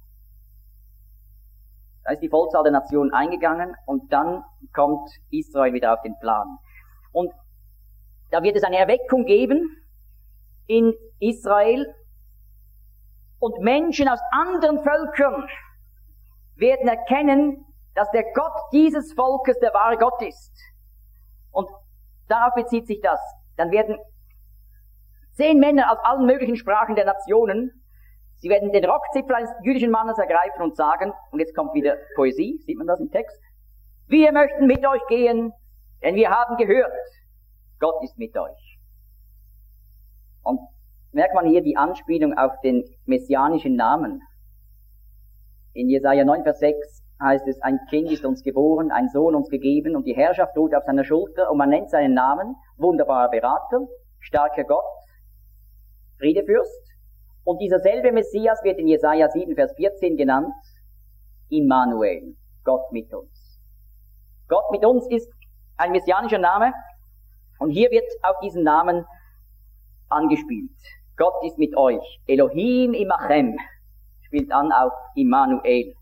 Da ist die Vollzahl der Nationen eingegangen und dann kommt Israel wieder auf den Plan. Und da wird es eine Erweckung geben in Israel und Menschen aus anderen Völkern werden erkennen, dass der Gott dieses Volkes der wahre Gott ist. Und darauf bezieht sich das. Dann werden 10 Männer aus allen möglichen Sprachen der Nationen, sie werden den Rockzipfel eines jüdischen Mannes ergreifen und sagen, und jetzt kommt wieder Poesie, sieht man das im Text? Wir möchten mit euch gehen, denn wir haben gehört, Gott ist mit euch. Und merkt man hier die Anspielung auf den messianischen Namen. In Jesaja 9, Vers 6 heißt es, ein Kind ist uns geboren, ein Sohn uns gegeben und die Herrschaft ruht auf seiner Schulter und man nennt seinen Namen wunderbarer Berater, starker Gott, Friedefürst. Und dieser selbe Messias wird in Jesaja 7, Vers 14 genannt, Immanuel, Gott mit uns. Gott mit uns ist ein messianischer Name und hier wird auf diesen Namen angespielt. Gott ist mit euch. Elohim imachem spielt an auf Immanuel.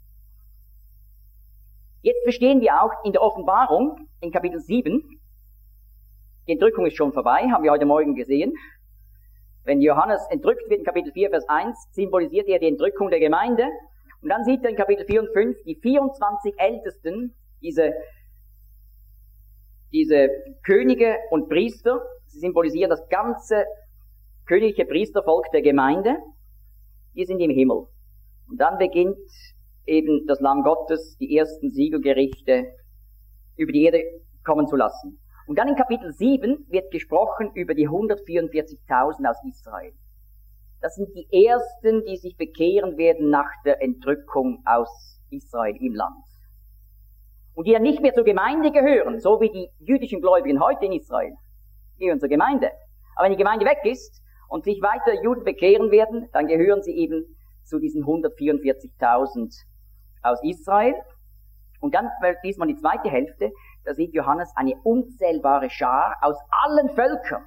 Jetzt verstehen wir auch in der Offenbarung, in Kapitel 7, die Entrückung ist schon vorbei, haben wir heute Morgen gesehen. Wenn Johannes entrückt wird in Kapitel 4, Vers 1, symbolisiert er die Entrückung der Gemeinde. Und dann sieht er in Kapitel 4 und 5 die 24 Ältesten, diese Könige und Priester. Sie symbolisieren das ganze königliche Priestervolk der Gemeinde. Die sind im Himmel. Und dann beginnt eben das Lamm Gottes, die ersten Siegelgerichte über die Erde kommen zu lassen. Und dann in Kapitel 7 wird gesprochen über die 144.000 aus Israel. Das sind die Ersten, die sich bekehren werden nach der Entrückung aus Israel im Land. Und die dann nicht mehr zur Gemeinde gehören, so wie die jüdischen Gläubigen heute in Israel. Die gehören zur Gemeinde. Aber wenn die Gemeinde weg ist und sich weiter Juden bekehren werden, dann gehören sie eben zu diesen 144.000 aus Israel. Und dann liest man die zweite Hälfte, da sieht Johannes eine unzählbare Schar aus allen Völkern.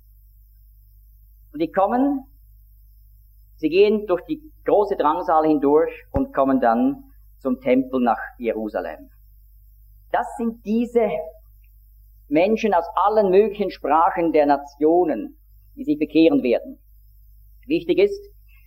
Und die kommen, sie gehen durch die große Drangsal hindurch und kommen dann zum Tempel nach Jerusalem. Das sind diese Menschen aus allen möglichen Sprachen der Nationen, die sich bekehren werden. Wichtig ist,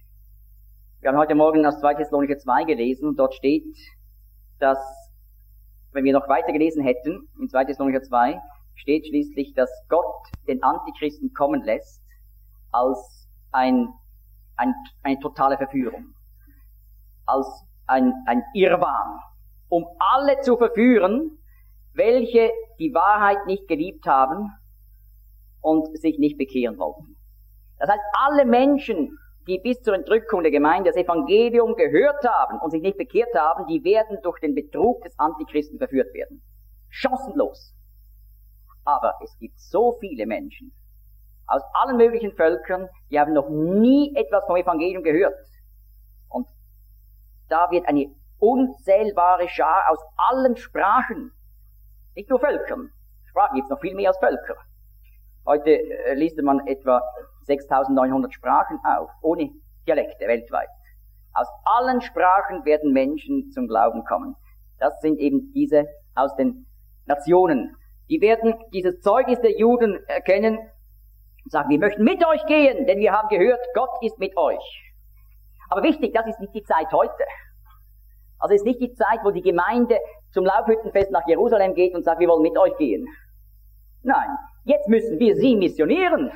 wir haben heute Morgen aus 2. Thessalonicher 2 gelesen und dort steht, dass, wenn wir noch weiter gelesen hätten, in 2. Thessalonicher 2, steht schließlich, dass Gott den Antichristen kommen lässt als eine totale Verführung, als ein Irrwahn, um alle zu verführen, welche die Wahrheit nicht geliebt haben und sich nicht bekehren wollten. Das heißt, alle Menschen, die bis zur Entrückung der Gemeinde das Evangelium gehört haben und sich nicht bekehrt haben, die werden durch den Betrug des Antichristen verführt werden. Chancenlos. Aber es gibt so viele Menschen aus allen möglichen Völkern, die haben noch nie etwas vom Evangelium gehört. Und da wird eine unzählbare Schar aus allen Sprachen, nicht nur Völkern, Sprachen gibt es noch viel mehr als Völker. Heute liest man etwa 6.900 Sprachen auf, ohne Dialekte weltweit. Aus allen Sprachen werden Menschen zum Glauben kommen. Das sind eben diese aus den Nationen. Die werden dieses Zeugnis der Juden erkennen und sagen, wir möchten mit euch gehen, denn wir haben gehört, Gott ist mit euch. Aber wichtig, das ist nicht die Zeit heute. Also es ist nicht die Zeit, wo die Gemeinde zum Laubhüttenfest nach Jerusalem geht und sagt, wir wollen mit euch gehen. Nein, jetzt müssen wir sie missionieren.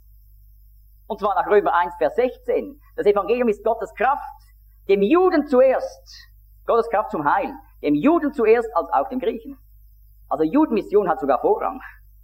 Und zwar nach Römer 1, Vers 16. Das Evangelium ist Gottes Kraft, dem Juden zuerst. Gottes Kraft zum Heil. Dem Juden zuerst als auch dem Griechen. Also Judenmission hat sogar Vorrang.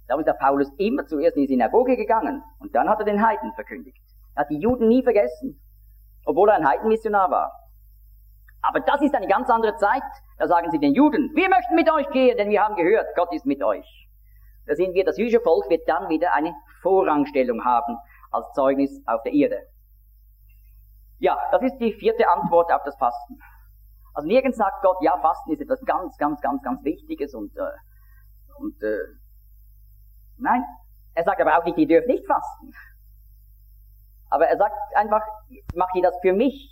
Darum ist der Paulus immer zuerst in die Synagoge gegangen und dann hat er den Heiden verkündigt. Er hat die Juden nie vergessen, obwohl er ein Heidenmissionar war. Aber das ist eine ganz andere Zeit. Da sagen sie den Juden, wir möchten mit euch gehen, denn wir haben gehört, Gott ist mit euch. Da sind wir, das jüdische Volk wird dann wieder eine Vorrangstellung haben als Zeugnis auf der Erde. Ja, das ist die 4. Antwort auf das Fasten. Also nirgends sagt Gott, ja, Fasten ist etwas ganz, ganz, ganz, ganz Wichtiges nein. Er sagt aber auch nicht, ihr dürft nicht fasten. Aber er sagt einfach, macht ihr das für mich?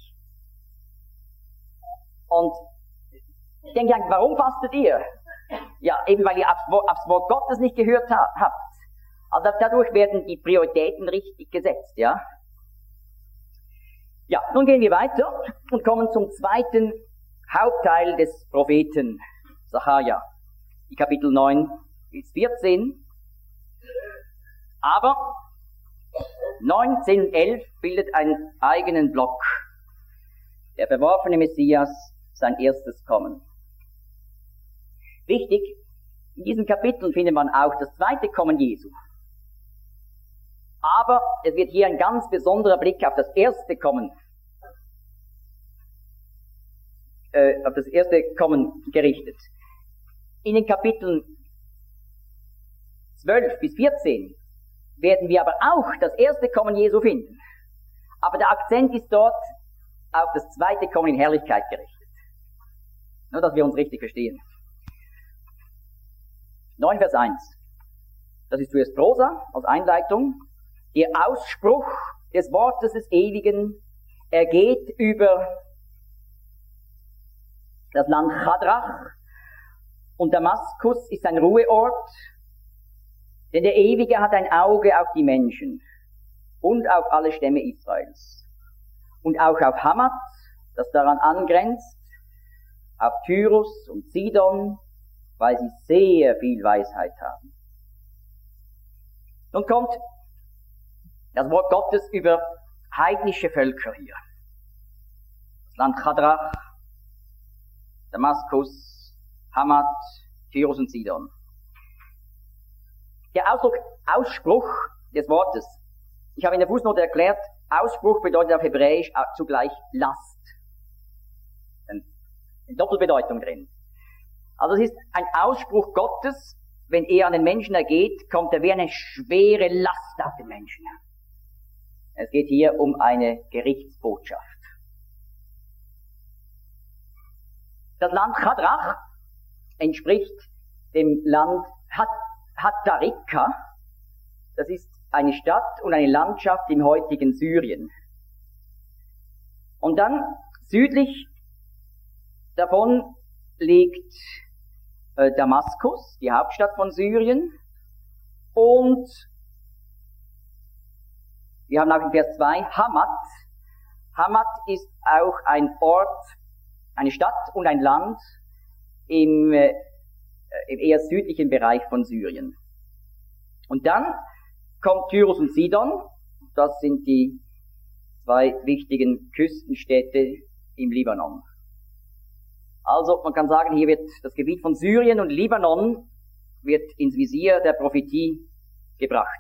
Und ich denke, warum fastet ihr? Ja, eben weil ihr aufs Wort Gottes nicht gehört habt. Also dadurch werden die Prioritäten richtig gesetzt, ja. Ja, nun gehen wir weiter und kommen zum zweiten Hauptteil des Propheten Sacharja, die Kapitel 9 bis 14. Aber 9, 10 und 11 bildet einen eigenen Block. Der verworfene Messias, sein erstes Kommen. Wichtig, in diesen Kapiteln findet man auch das zweite Kommen Jesu. Aber es wird hier ein ganz besonderer Blick auf das erste Kommen, gerichtet. In den Kapiteln 12 bis 14 werden wir aber auch das erste Kommen Jesu finden. Aber der Akzent ist dort auf das zweite Kommen in Herrlichkeit gerichtet. Nur, dass wir uns richtig verstehen. 9 Vers 1. Das ist zuerst Prosa als Einleitung. Der Ausspruch des Wortes des Ewigen ergeht über das Land Chadrach und Damaskus ist ein Ruheort, denn der Ewige hat ein Auge auf die Menschen und auf alle Stämme Israels und auch auf Hamath, das daran angrenzt, auf Tyrus und Sidon, weil sie sehr viel Weisheit haben. Nun kommt das Wort Gottes über heidnische Völker hier. Das Land Chadrach, Damaskus, Hamath, Tyrus und Sidon. Der Ausspruch des Wortes. Ich habe in der Fußnote erklärt, Ausspruch bedeutet auf Hebräisch zugleich Last. Eine Doppelbedeutung drin. Also es ist ein Ausspruch Gottes, wenn er an den Menschen ergeht, kommt er wie eine schwere Last auf den Menschen. Es geht hier um eine Gerichtsbotschaft. Das Land Chadrach entspricht dem Land Hattarika. Das ist eine Stadt und eine Landschaft im heutigen Syrien. Und dann südlich davon liegt Damaskus, die Hauptstadt von Syrien. Und wir haben auch in Vers 2 Hamath. Hamath ist auch ein Ort, eine Stadt und ein Land im eher südlichen Bereich von Syrien. Und dann kommt Tyrus und Sidon. Das sind die 2 wichtigen Küstenstädte im Libanon. Also man kann sagen, hier wird das Gebiet von Syrien und Libanon wird ins Visier der Prophetie gebracht.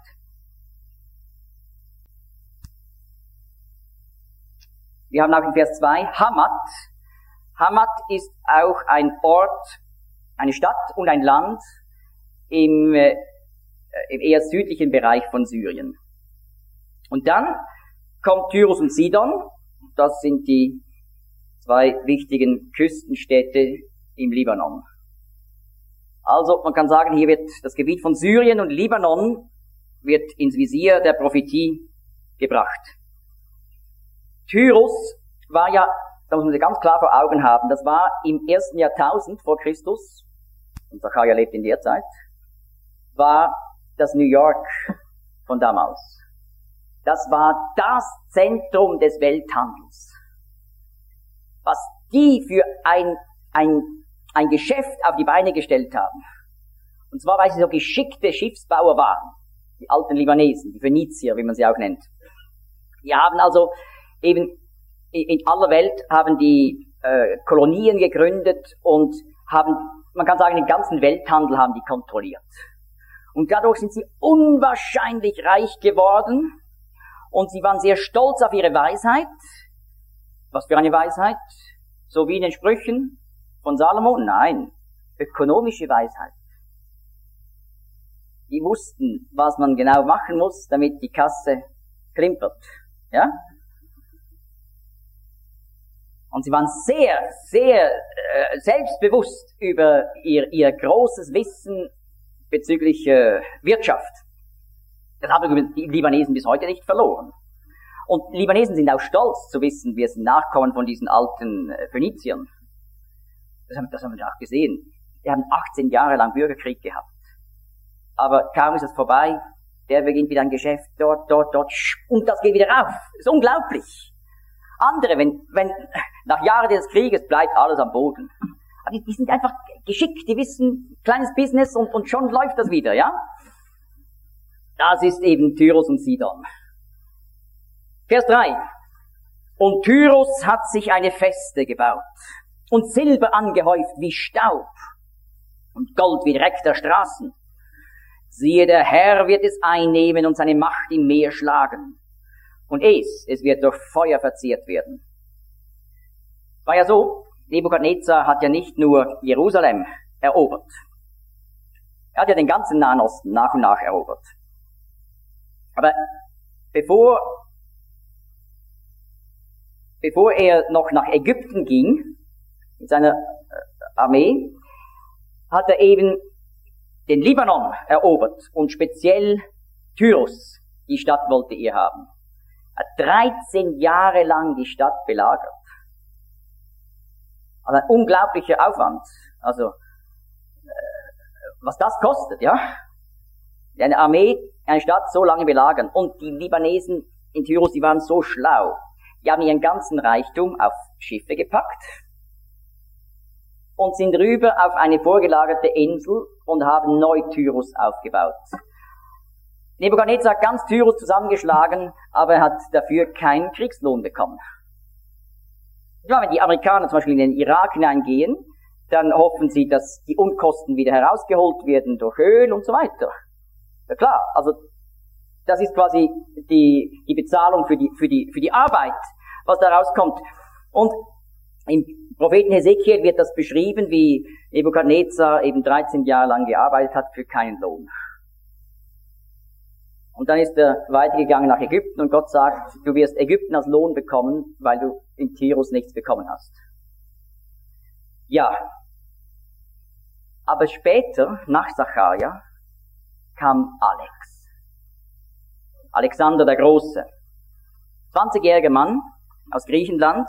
Wir haben auch in Vers 2 Hamath. Hamath ist auch ein Ort, eine Stadt und ein Land im eher südlichen Bereich von Syrien. Und dann kommt Tyrus und Sidon. Das sind die 2 wichtigen Küstenstädte im Libanon. Also man kann sagen, hier wird das Gebiet von Syrien und Libanon wird ins Visier der Prophetie gebracht. Tyrus war ja, da muss man sich ganz klar vor Augen haben, das war im 1. Jahrtausend vor Christus, und Sacharja lebt in der Zeit, war das New York von damals. Das war das Zentrum des Welthandels. Was die für ein Geschäft auf die Beine gestellt haben. Und zwar, weil sie so geschickte Schiffsbauer waren. Die alten Libanesen, die Phönizier, wie man sie auch nennt. Die haben also eben in aller Welt haben die Kolonien gegründet und haben, man kann sagen, den ganzen Welthandel haben die kontrolliert. Und dadurch sind sie unwahrscheinlich reich geworden. Und sie waren sehr stolz auf ihre Weisheit. Was für eine Weisheit? So wie in den Sprüchen von Salomo? Nein, ökonomische Weisheit. Die wussten, was man genau machen muss, damit die Kasse klimpert. Ja? Und sie waren sehr, sehr selbstbewusst über ihr großes Wissen bezüglich Wirtschaft. Das haben die Libanesen bis heute nicht verloren. Und die Libanesen sind auch stolz zu wissen, wir sind Nachkommen von diesen alten Phöniziern. Das haben wir auch gesehen. Die haben 18 Jahre lang Bürgerkrieg gehabt. Aber kaum ist es vorbei, der beginnt wieder ein Geschäft dort, und das geht wieder auf. Das ist unglaublich. Andere, wenn nach Jahren des Krieges bleibt alles am Boden. Aber die sind einfach geschickt, die wissen, kleines Business und schon läuft das wieder, ja? Das ist eben Tyrus und Sidon. Vers 3. Und Tyrus hat sich eine Feste gebaut und Silber angehäuft wie Staub und Gold wie Dreck der Straßen. Siehe, der Herr wird es einnehmen und seine Macht im Meer schlagen. Und es wird durch Feuer verzehrt werden. War ja so, Nebukadnezar hat ja nicht nur Jerusalem erobert. Er hat ja den ganzen Nahen Osten nach und nach erobert. Aber bevor er noch nach Ägypten ging, mit seiner Armee, hat er eben den Libanon erobert und speziell Tyrus, die Stadt wollte er haben. Er hat 13 Jahre lang die Stadt belagert. Also ein unglaublicher Aufwand. Also, was das kostet, ja? Eine Armee, eine Stadt so lange belagern. Und die Libanesen in Tyrus, die waren so schlau. Die haben ihren ganzen Reichtum auf Schiffe gepackt und sind rüber auf eine vorgelagerte Insel und haben Neu-Tyrus aufgebaut. Nebukadnezar hat ganz Tyrus zusammengeschlagen, aber er hat dafür keinen Kriegslohn bekommen. Ja, wenn die Amerikaner zum Beispiel in den Irak hineingehen, dann hoffen sie, dass die Unkosten wieder herausgeholt werden durch Öl und so weiter. Ja klar, also das ist quasi die Bezahlung für die Arbeit, was da rauskommt. Und im Propheten Hesekiel wird das beschrieben, wie Nebukadnezar eben 13 Jahre lang gearbeitet hat für keinen Lohn. Und dann ist er weitergegangen nach Ägypten und Gott sagt, du wirst Ägypten als Lohn bekommen, weil du in Tyrus nichts bekommen hast. Ja. Aber später, nach Sacharja, kam Alexander der Große. 20-jähriger Mann aus Griechenland.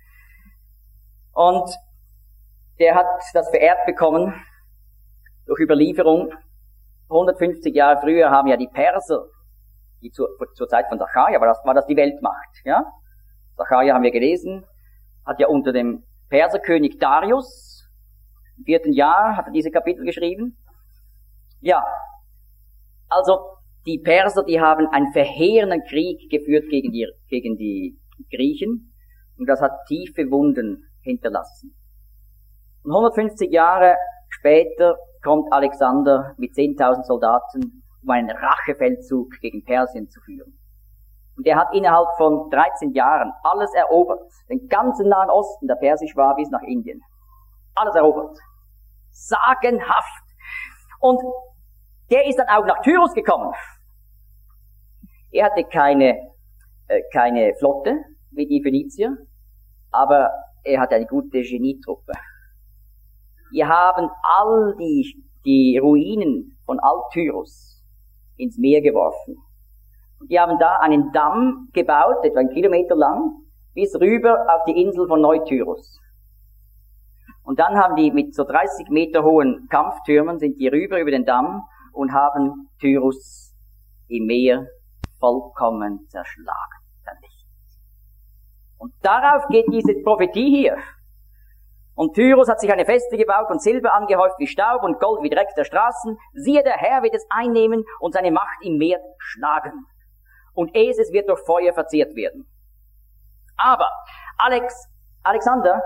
Und der hat das vererbt bekommen durch Überlieferung. 150 Jahre früher haben ja die Perser, die zur Zeit von Sacharja war das die Weltmacht, ja? Sacharja haben wir gelesen, hat ja unter dem Perserkönig Darius, im 4. Jahr, hat er diese Kapitel geschrieben. Ja, also die Perser, die haben einen verheerenden Krieg geführt gegen die Griechen und das hat tiefe Wunden hinterlassen. Und 150 Jahre später kommt Alexander mit 10.000 Soldaten, um einen Rachefeldzug gegen Persien zu führen. Und er hat innerhalb von 13 Jahren alles erobert. Den ganzen Nahen Osten, der persisch war, bis nach Indien. Alles erobert. Sagenhaft. Und der ist dann auch nach Tyrus gekommen. Er hatte keine Flotte, wie die Phönizier, aber er hatte eine gute Genietruppe. Wir haben all die Ruinen von Alt-Tyrus ins Meer geworfen. Die haben da einen Damm gebaut, etwa 1 Kilometer lang, bis rüber auf die Insel von Neu-Tyrus. Und dann haben die mit so 30 Meter hohen Kampftürmen sind die rüber über den Damm und haben Tyrus im Meer vollkommen zerschlagen, vernichtet. Und darauf geht diese Prophetie hier. Und Tyrus hat sich eine Feste gebaut und Silber angehäuft wie Staub und Gold wie Dreck der Straßen. Siehe, der Herr wird es einnehmen und seine Macht im Meer schlagen. Und es wird durch Feuer verzehrt werden. Aber Alexander,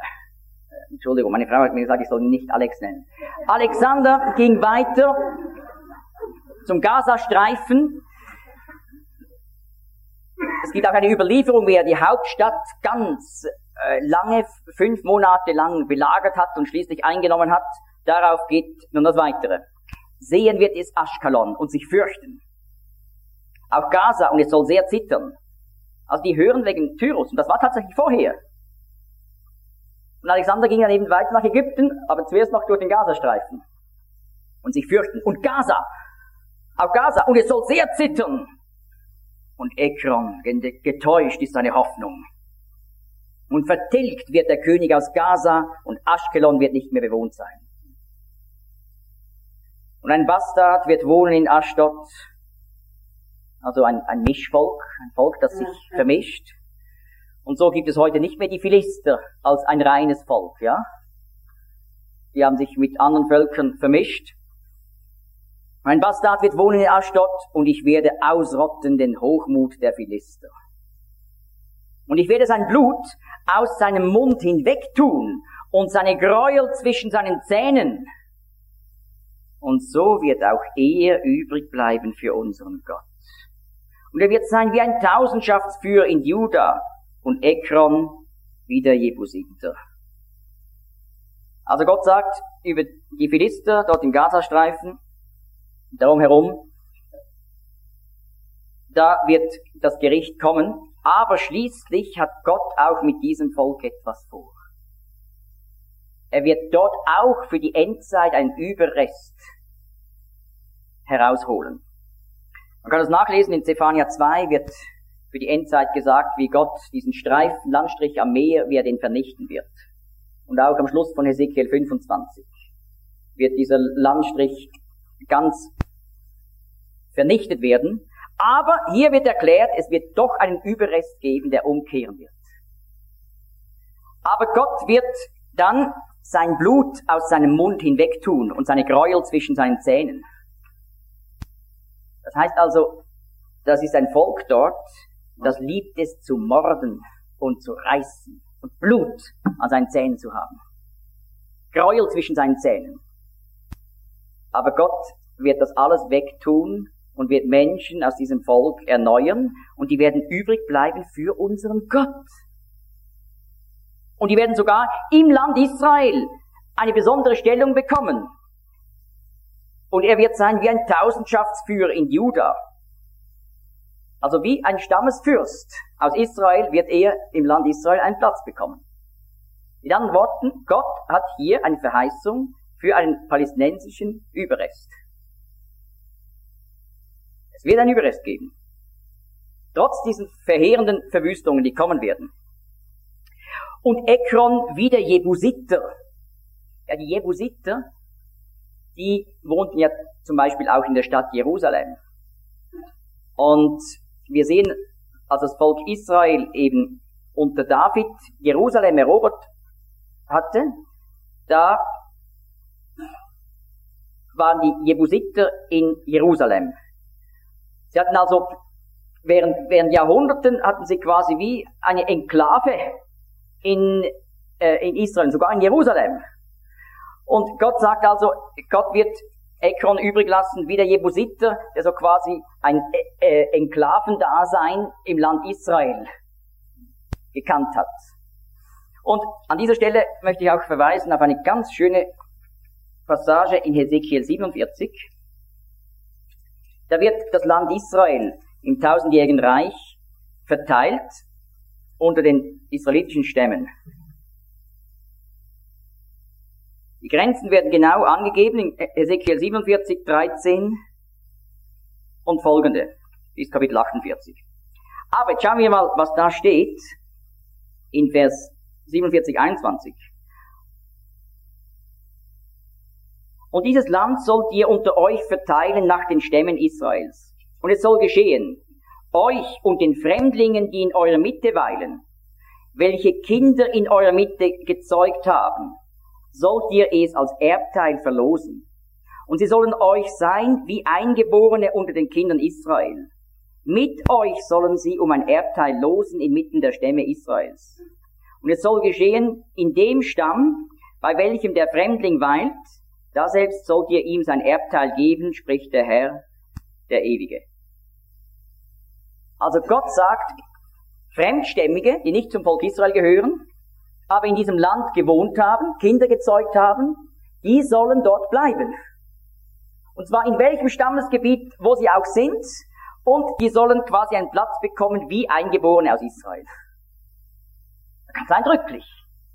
Entschuldigung, meine Frau hat mir gesagt, ich soll ihn nicht Alex nennen. Alexander ging weiter zum Gazastreifen. Es gibt auch eine Überlieferung, wie er die Hauptstadt ganz lange, 5 Monate lang belagert hat und schließlich eingenommen hat. Darauf geht nun das Weitere. Sehen wird es Aschkelon und sich fürchten. Auch Gaza, und es soll sehr zittern. Also die hören wegen Tyrus, und das war tatsächlich vorher. Und Alexander ging dann eben weiter nach Ägypten, aber zuerst noch durch den Gazastreifen. Und sich fürchten. Und Gaza, auch Gaza, und es soll sehr zittern. Und Ekron, getäuscht ist seine Hoffnung. Und vertilgt wird der König aus Gaza, und Aschkelon wird nicht mehr bewohnt sein. Und ein Bastard wird wohnen in Aschdod, also ein Mischvolk, ein Volk, das sich vermischt. Und so gibt es heute nicht mehr die Philister als ein reines Volk, ja. Die haben sich mit anderen Völkern vermischt. Ein Bastard wird wohnen in Aschdod, und ich werde ausrotten den Hochmut der Philister. Und ich werde sein Blut aus seinem Mund hinwegtun und seine Gräuel zwischen seinen Zähnen. Und so wird auch er übrig bleiben für unseren Gott. Und er wird sein wie ein Tausendschaftsführer in Juda und Ekron wie der Jebusiter. Also Gott sagt über die Philister dort im Gazastreifen, darum herum, da wird das Gericht kommen, aber schließlich hat Gott auch mit diesem Volk etwas vor. Er wird dort auch für die Endzeit einen Überrest herausholen. Man kann das nachlesen, in Zephania 2 wird für die Endzeit gesagt, wie Gott diesen Streifen, Landstrich am Meer, wie er den vernichten wird. Und auch am Schluss von Hesekiel 25 wird dieser Landstrich ganz vernichtet werden. Aber hier wird erklärt, es wird doch einen Überrest geben, der umkehren wird. Aber Gott wird dann sein Blut aus seinem Mund hinwegtun und seine Gräuel zwischen seinen Zähnen. Das heißt also, das ist ein Volk dort, das liebt es zu morden und zu reißen und Blut an seinen Zähnen zu haben. Gräuel zwischen seinen Zähnen. Aber Gott wird das alles wegtun und wird Menschen aus diesem Volk erneuern, und die werden übrig bleiben für unseren Gott. Und die werden sogar im Land Israel eine besondere Stellung bekommen. Und er wird sein wie ein Tausendschaftsführer in Juda. Also wie ein Stammesfürst aus Israel wird er im Land Israel einen Platz bekommen. Mit anderen Worten, Gott hat hier eine Verheißung für einen palästinensischen Überrest. Es wird einen Überrest geben. Trotz diesen verheerenden Verwüstungen, die kommen werden. Und Ekron wie der Jebusiter. Ja, die Jebusiter, die wohnten ja zum Beispiel auch in der Stadt Jerusalem. Und wir sehen, als das Volk Israel eben unter David Jerusalem erobert hatte, da waren die Jebusiter in Jerusalem. Sie hatten also während Jahrhunderten hatten sie quasi wie eine Enklave in Israel, sogar in Jerusalem. Und Gott sagt also, Gott wird Ekron übrig lassen wie der Jebusiter, der so quasi ein Enklavendasein im Land Israel gekannt hat. Und an dieser Stelle möchte ich auch verweisen auf eine ganz schöne Passage in Hesekiel 47. Da wird das Land Israel im 1000-jährigen Reich verteilt unter den israelitischen Stämmen. Die Grenzen werden genau angegeben in Hesekiel 47, 13 und folgende, bis Kapitel 48. Aber jetzt schauen wir mal, was da steht in Vers 47, 21. Und dieses Land sollt ihr unter euch verteilen nach den Stämmen Israels. Und es soll geschehen, euch und den Fremdlingen, die in eurer Mitte weilen, welche Kinder in eurer Mitte gezeugt haben, sollt ihr es als Erbteil verlosen. Und sie sollen euch sein wie Eingeborene unter den Kindern Israel. Mit euch sollen sie um ein Erbteil losen inmitten der Stämme Israels. Und es soll geschehen, in dem Stamm, bei welchem der Fremdling weilt, da selbst sollt ihr ihm sein Erbteil geben, spricht der Herr, der Ewige. Also Gott sagt, Fremdstämmige, die nicht zum Volk Israel gehören, aber in diesem Land gewohnt haben, Kinder gezeugt haben, die sollen dort bleiben. Und zwar in welchem Stammesgebiet, wo sie auch sind, und die sollen quasi einen Platz bekommen wie Eingeborene aus Israel. Ganz eindrücklich.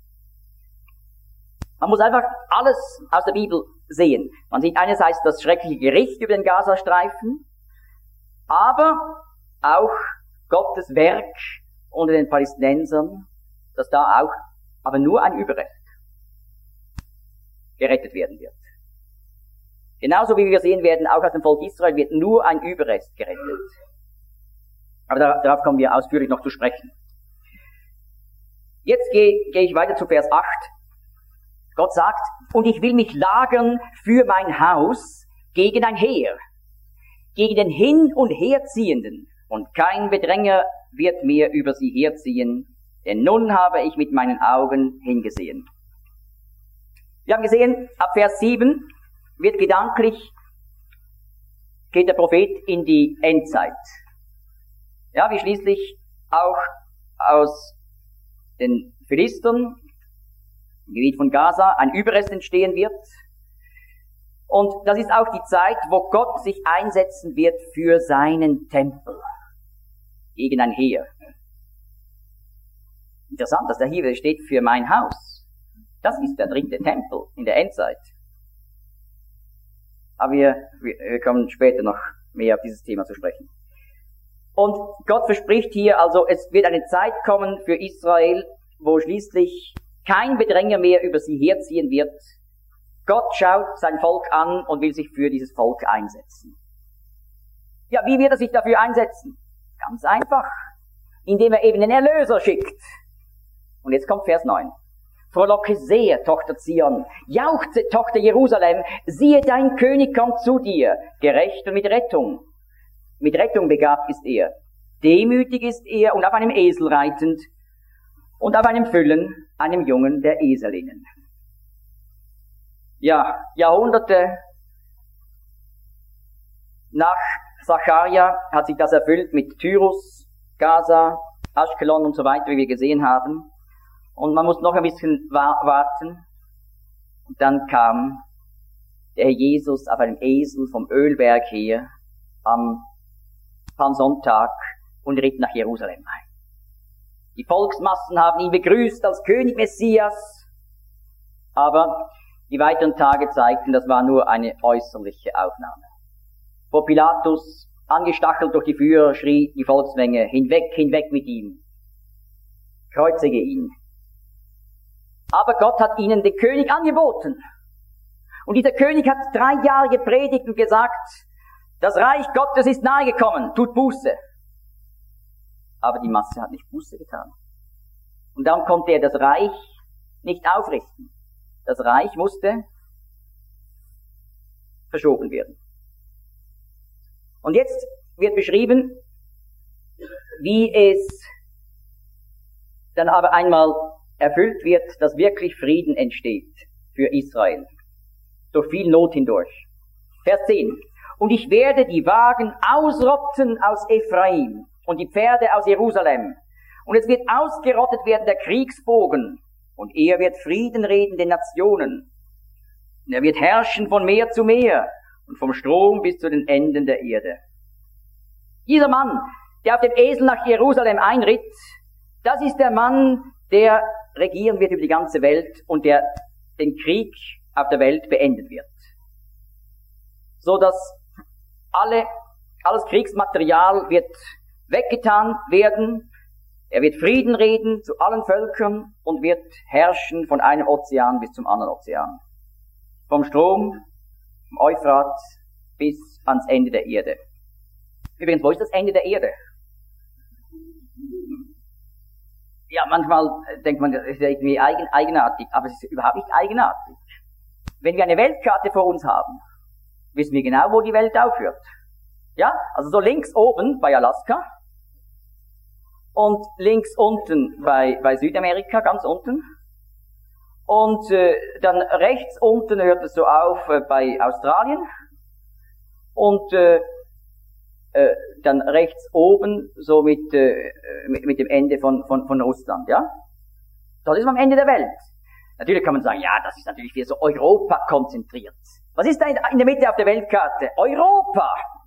Man muss einfach alles aus der Bibel sehen. Man sieht einerseits das schreckliche Gericht über den Gazastreifen, aber auch Gottes Werk unter den Palästinensern, dass da auch aber nur ein Überrest gerettet werden wird. Genauso wie wir sehen werden, auch aus dem Volk Israel wird nur ein Überrest gerettet. Aber darauf kommen wir ausführlich noch zu sprechen. Jetzt gehe ich weiter zu Vers 8. Gott sagt, und ich will mich lagern für mein Haus gegen ein Heer, gegen den Hin- und Herziehenden, und kein Bedränger wird mehr über sie herziehen, denn nun habe ich mit meinen Augen hingesehen. Wir haben gesehen, ab Vers 7 wird gedanklich, geht der Prophet in die Endzeit. Ja, wie schließlich auch aus den Philistern, im Gebiet von Gaza, ein Überrest entstehen wird. Und das ist auch die Zeit, wo Gott sich einsetzen wird für seinen Tempel gegen ein Heer. Interessant, dass da hier steht für mein Haus. Das ist der 3. Tempel in der Endzeit. Aber wir kommen später noch mehr auf dieses Thema zu sprechen. Und Gott verspricht hier also, es wird eine Zeit kommen für Israel, wo schließlich kein Bedränger mehr über sie herziehen wird. Gott schaut sein Volk an und will sich für dieses Volk einsetzen. Ja, wie wird er sich dafür einsetzen? Ganz einfach, indem er eben den Erlöser schickt. Und jetzt kommt Vers 9. Frohlocke sehr, Tochter Zion, jauchze, Tochter Jerusalem, siehe, dein König kommt zu dir, gerecht und mit Rettung. Mit Rettung begabt ist er, demütig ist er und auf einem Esel reitend und auf einem Füllen, einem Jungen der Eselinnen. Ja, Jahrhunderte nach Sacharja hat sich das erfüllt mit Tyrus, Gaza, Aschkelon und so weiter, wie wir gesehen haben. Und man muss noch ein bisschen warten. Und dann kam der Herr Jesus auf einem Esel vom Ölberg her am Palmsonntag und ritt nach Jerusalem ein. Die Volksmassen haben ihn begrüßt als König Messias, aber die weiteren Tage zeigten, das war nur eine äußerliche Aufnahme. Vor Pilatus, angestachelt durch die Führer, schrie die Volksmenge, hinweg, hinweg mit ihm, kreuzige ihn. Aber Gott hat ihnen den König angeboten. Und dieser König hat 3 Jahre gepredigt und gesagt, das Reich Gottes ist nahegekommen, tut Buße. Aber die Masse hat nicht Buße getan. Und darum konnte er das Reich nicht aufrichten. Das Reich musste verschoben werden. Und jetzt wird beschrieben, wie es dann aber einmal erfüllt wird, dass wirklich Frieden entsteht für Israel. Durch viel Not hindurch. Vers 10. Und ich werde die Wagen ausrotten aus Ephraim und die Pferde aus Jerusalem. Und es wird ausgerottet werden der Kriegsbogen. Und er wird Frieden reden den Nationen. Und er wird herrschen von Meer zu Meer und vom Strom bis zu den Enden der Erde. Dieser Mann, der auf dem Esel nach Jerusalem einritt, das ist der Mann, der regieren wird über die ganze Welt und der den Krieg auf der Welt beenden wird. So dass alles Kriegsmaterial wird weggetan werden. Er wird Frieden reden zu allen Völkern und wird herrschen von einem Ozean bis zum anderen Ozean. Vom Strom, vom Euphrat bis ans Ende der Erde. Übrigens, wo ist das Ende der Erde? Ja, manchmal denkt man, das ist irgendwie eigenartig, aber es ist überhaupt nicht eigenartig. Wenn wir eine Weltkarte vor uns haben, wissen wir genau, wo die Welt aufhört. Ja, also so links oben bei Alaska und links unten bei Südamerika, ganz unten. Und dann rechts unten hört es so auf bei Australien und dann rechts oben, so mit dem Ende von Russland, ja? Das ist am Ende der Welt. Natürlich kann man sagen, ja, das ist natürlich wieder so Europa konzentriert. Was ist da in der Mitte auf der Weltkarte? Europa!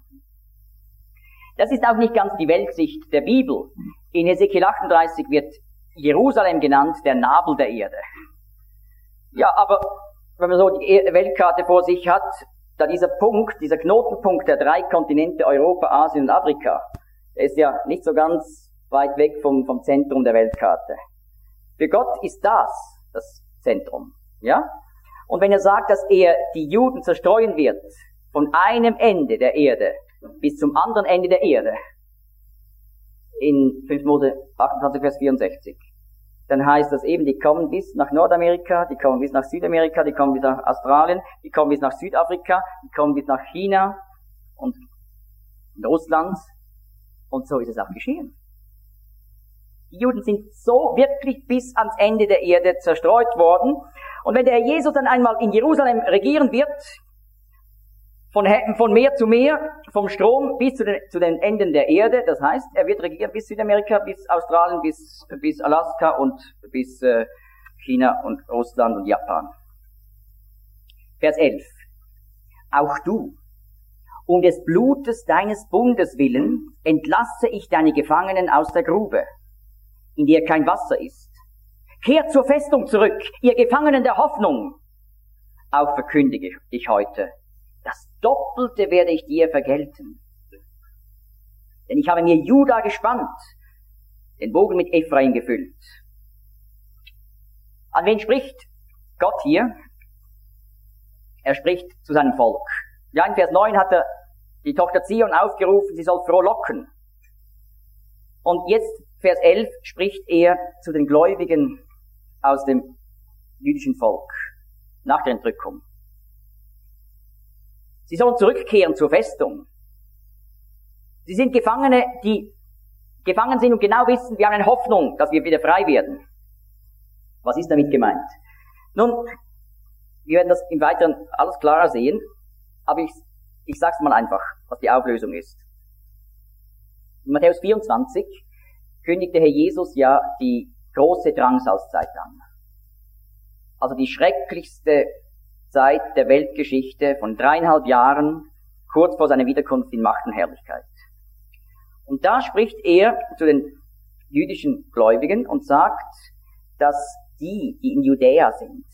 Das ist auch nicht ganz die Weltsicht der Bibel. In Hesekiel 38 wird Jerusalem genannt, der Nabel der Erde. Ja, aber wenn man so die Weltkarte vor sich hat, da dieser Punkt, dieser Knotenpunkt der 3 Kontinente Europa, Asien und Afrika, der ist ja nicht so ganz weit weg vom Zentrum der Weltkarte. Für Gott ist das Zentrum, ja? Und wenn er sagt, dass er die Juden zerstreuen wird, von einem Ende der Erde bis zum anderen Ende der Erde, in 5. Mose 28, Vers 64, dann heißt das eben, die kommen bis nach Nordamerika, die kommen bis nach Südamerika, die kommen bis nach Australien, die kommen bis nach Südafrika, die kommen bis nach China und Russland. Und so ist es auch geschehen. Die Juden sind so wirklich bis ans Ende der Erde zerstreut worden. Und wenn der Herr Jesus dann einmal in Jerusalem regieren wird, von Meer zu Meer, vom Strom bis zu den Enden der Erde, das heißt, er wird regieren bis Südamerika, bis Australien, bis Alaska und bis China und Russland und Japan. Vers 11. Auch du, um des Blutes deines Bundes willen, entlasse ich deine Gefangenen aus der Grube, in der kein Wasser ist. Kehrt zur Festung zurück, ihr Gefangenen der Hoffnung. Auch verkündige ich heute, das Doppelte werde ich dir vergelten. Denn ich habe mir Juda gespannt, den Bogen mit Ephraim gefüllt. An wen spricht Gott hier? Er spricht zu seinem Volk. Ja, in Vers 9 hat er die Tochter Zion aufgerufen, sie soll frohlocken. Und jetzt, Vers 11, spricht er zu den Gläubigen aus dem jüdischen Volk nach der Entrückung. Sie sollen zurückkehren zur Festung. Sie sind Gefangene, die gefangen sind und genau wissen, wir haben eine Hoffnung, dass wir wieder frei werden. Was ist damit gemeint? Nun, wir werden das im Weiteren alles klarer sehen, aber ich sag's mal einfach, was die Auflösung ist. In Matthäus 24 kündigte Herr Jesus ja die große Drangsalzzeit an. Also die schrecklichste Zeit der Weltgeschichte von 3,5 Jahren, kurz vor seiner Wiederkunft in Macht und Herrlichkeit. Und da spricht er zu den jüdischen Gläubigen und sagt, dass die in Judäa sind,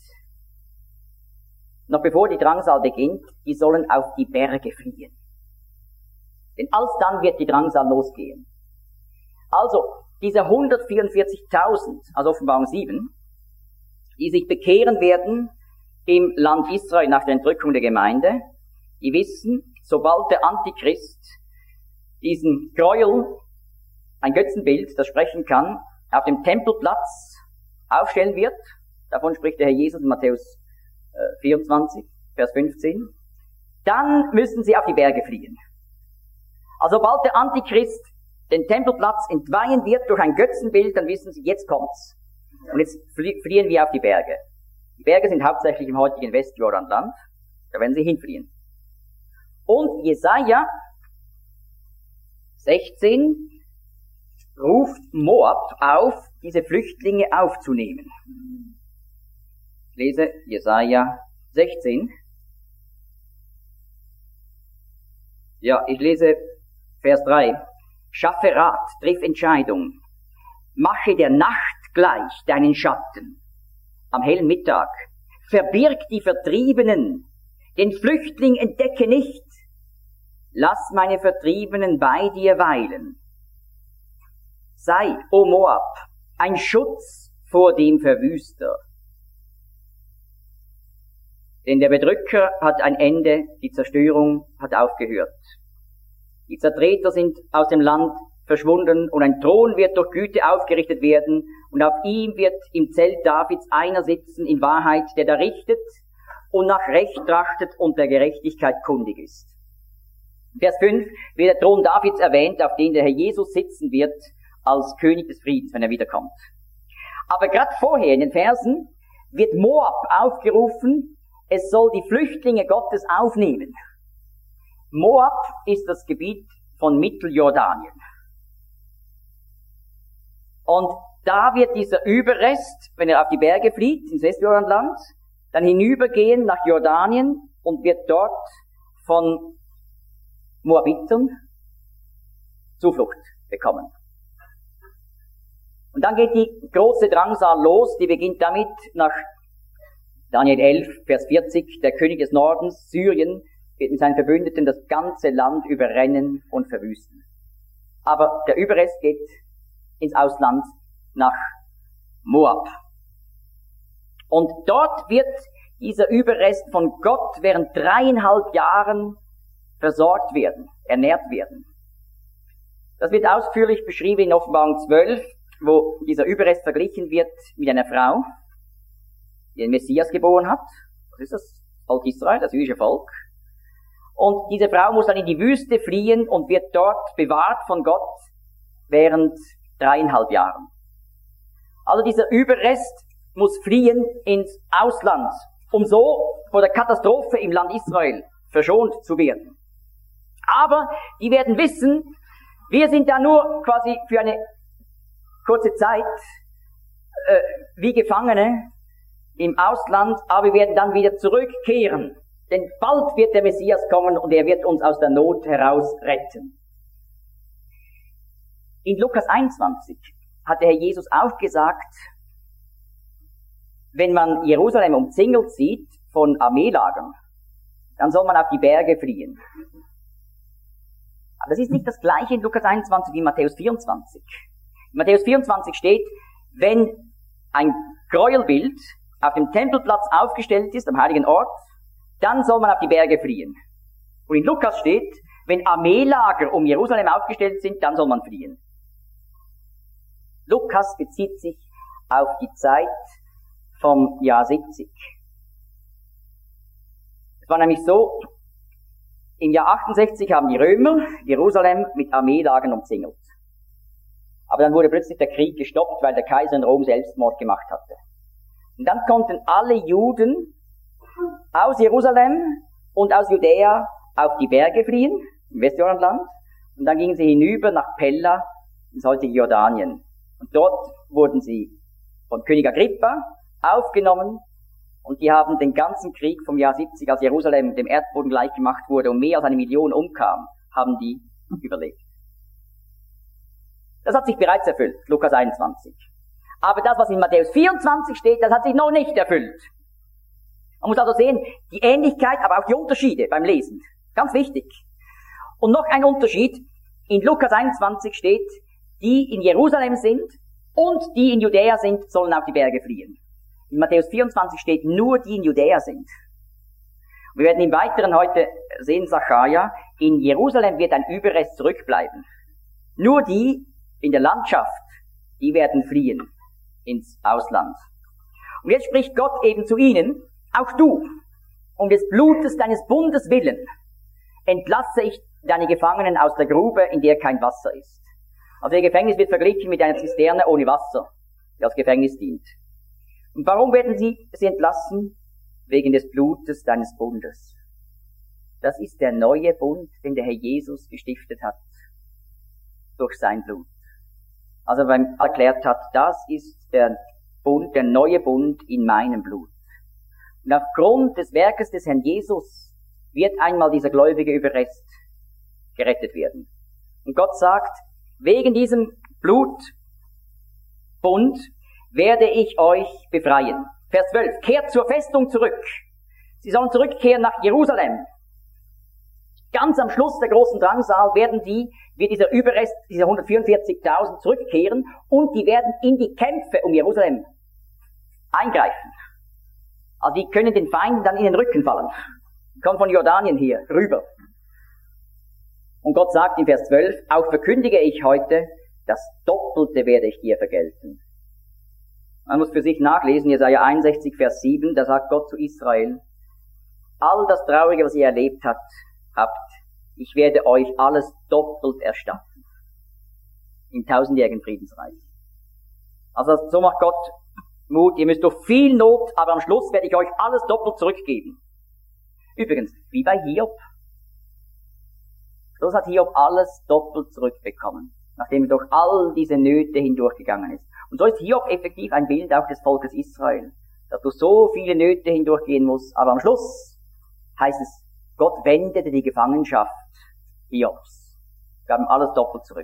noch bevor die Drangsal beginnt, die sollen auf die Berge fliehen. Denn alsdann wird die Drangsal losgehen. Also, diese 144.000, also Offenbarung 7, die sich bekehren werden im Land Israel nach der Entrückung der Gemeinde, die wissen, sobald der Antichrist diesen Gräuel, ein Götzenbild, das sprechen kann, auf dem Tempelplatz aufstellen wird, davon spricht der Herr Jesus in Matthäus 24, Vers 15, dann müssen sie auf die Berge fliehen. Also sobald der Antichrist den Tempelplatz entweihen wird durch ein Götzenbild, dann wissen sie, jetzt kommt's. Und jetzt fliehen wir auf die Berge. Die Berge sind hauptsächlich im heutigen Westjordanland. Da werden sie hinfliehen. Und Jesaja 16 ruft Moab auf, diese Flüchtlinge aufzunehmen. Ich lese Jesaja 16. Ja, ich lese Vers 3. Schaffe Rat, triff Entscheidung. Mache der Nacht gleich deinen Schatten. Am hellen Mittag. Verbirg die Vertriebenen. Den Flüchtling entdecke nicht. Lass meine Vertriebenen bei dir weilen. Sei, o Moab, ein Schutz vor dem Verwüster. Denn der Bedrücker hat ein Ende, die Zerstörung hat aufgehört. Die Zertreter sind aus dem Land verschwunden und ein Thron wird durch Güte aufgerichtet werden und auf ihm wird im Zelt Davids einer sitzen in Wahrheit, der da richtet und nach Recht trachtet und der Gerechtigkeit kundig ist. Vers 5 wird der Thron Davids erwähnt, auf dem der Herr Jesus sitzen wird als König des Friedens, wenn er wiederkommt. Aber gerade vorher in den Versen wird Moab aufgerufen, es soll die Flüchtlinge Gottes aufnehmen. Moab ist das Gebiet von Mitteljordanien. Und da wird dieser Überrest, wenn er auf die Berge flieht, ins Westjordanland, dann hinübergehen nach Jordanien und wird dort von Moabitern Zuflucht bekommen. Und dann geht die große Drangsal los, die beginnt damit nach Daniel 11, Vers 40, der König des Nordens, Syrien, wird mit seinen Verbündeten das ganze Land überrennen und verwüsten. Aber der Überrest geht ins Ausland nach Moab. Und dort wird dieser Überrest von Gott während 3,5 Jahren versorgt werden, ernährt werden. Das wird ausführlich beschrieben in Offenbarung 12, wo dieser Überrest verglichen wird mit einer Frau, die den Messias geboren hat. Das ist das Volk Israel, das jüdische Volk. Und diese Frau muss dann in die Wüste fliehen und wird dort bewahrt von Gott während 3,5 Jahren. Also dieser Überrest muss fliehen ins Ausland, um so vor der Katastrophe im Land Israel verschont zu werden. Aber die werden wissen, wir sind da nur quasi für eine kurze Zeit wie Gefangene im Ausland, aber wir werden dann wieder zurückkehren. Denn bald wird der Messias kommen und er wird uns aus der Not heraus retten. In Lukas 21 hat der Herr Jesus auch gesagt, wenn man Jerusalem umzingelt sieht von Armeelagern, dann soll man auf die Berge fliehen. Aber das ist nicht das gleiche in Lukas 21 wie in Matthäus 24. In Matthäus 24 steht, wenn ein Gräuelbild auf dem Tempelplatz aufgestellt ist, am heiligen Ort, dann soll man auf die Berge fliehen. Und in Lukas steht, wenn Armeelager um Jerusalem aufgestellt sind, dann soll man fliehen. Lukas bezieht sich auf die Zeit vom Jahr 70. Es war nämlich so, im Jahr 68 haben die Römer Jerusalem mit Armeelagern umzingelt. Aber dann wurde plötzlich der Krieg gestoppt, weil der Kaiser in Rom Selbstmord gemacht hatte. Und dann konnten alle Juden aus Jerusalem und aus Judäa auf die Berge fliehen, im Westjordanland, und dann gingen sie hinüber nach Pella, ins heutige Jordanien. Und dort wurden sie von König Agrippa aufgenommen, und die haben den ganzen Krieg vom Jahr 70, als Jerusalem dem Erdboden gleichgemacht wurde und mehr als 1 Million umkam, haben die überlebt. Das hat sich bereits erfüllt, Lukas 21. Aber das, was in Matthäus 24 steht, das hat sich noch nicht erfüllt. Man muss also sehen, die Ähnlichkeit, aber auch die Unterschiede beim Lesen. Ganz wichtig. Und noch ein Unterschied. In Lukas 21 steht, die in Jerusalem sind und die in Judäa sind, sollen auf die Berge fliehen. In Matthäus 24 steht, nur die in Judäa sind. Wir werden im Weiteren heute sehen, Sacharja, in Jerusalem wird ein Überrest zurückbleiben. Nur die in der Landschaft, die werden fliehen ins Ausland. Und jetzt spricht Gott eben zu ihnen, auch du, um des Blutes deines Bundes willen, entlasse ich deine Gefangenen aus der Grube, in der kein Wasser ist. Also ihr Gefängnis wird verglichen mit einer Zisterne ohne Wasser, die als Gefängnis dient. Und warum werden sie entlassen? Wegen des Blutes deines Bundes. Das ist der neue Bund, den der Herr Jesus gestiftet hat, durch sein Blut. Also wenn er erklärt hat, das ist der Bund, der neue Bund in meinem Blut. Und aufgrund des Werkes des Herrn Jesus wird einmal dieser gläubige Überrest gerettet werden. Und Gott sagt, wegen diesem Blutbund werde ich euch befreien. Vers 12, kehrt zur Festung zurück. Sie sollen zurückkehren nach Jerusalem. Ganz am Schluss der großen Drangsal wird dieser Überrest, diese 144.000 zurückkehren und die werden in die Kämpfe um Jerusalem eingreifen. Also die können den Feinden dann in den Rücken fallen. Die kommen von Jordanien hier rüber. Und Gott sagt in Vers 12, auch verkündige ich heute, das Doppelte werde ich dir vergelten. Man muss für sich nachlesen, Jesaja 61, Vers 7, da sagt Gott zu Israel, all das Traurige, was ihr erlebt habt, ich werde euch alles doppelt erstatten. Im 1000-jährigen Friedensreich. Also so macht Gott Mut, ihr müsst durch viel Not, aber am Schluss werde ich euch alles doppelt zurückgeben. Übrigens, wie bei Hiob. So hat Hiob alles doppelt zurückbekommen, nachdem er durch all diese Nöte hindurchgegangen ist. Und so ist Hiob effektiv ein Bild auch des Volkes Israel, dass du so viele Nöte hindurchgehen musst, aber am Schluss heißt es, Gott wendete die Gefangenschaft Hiobs, gab ihm alles doppelt zurück.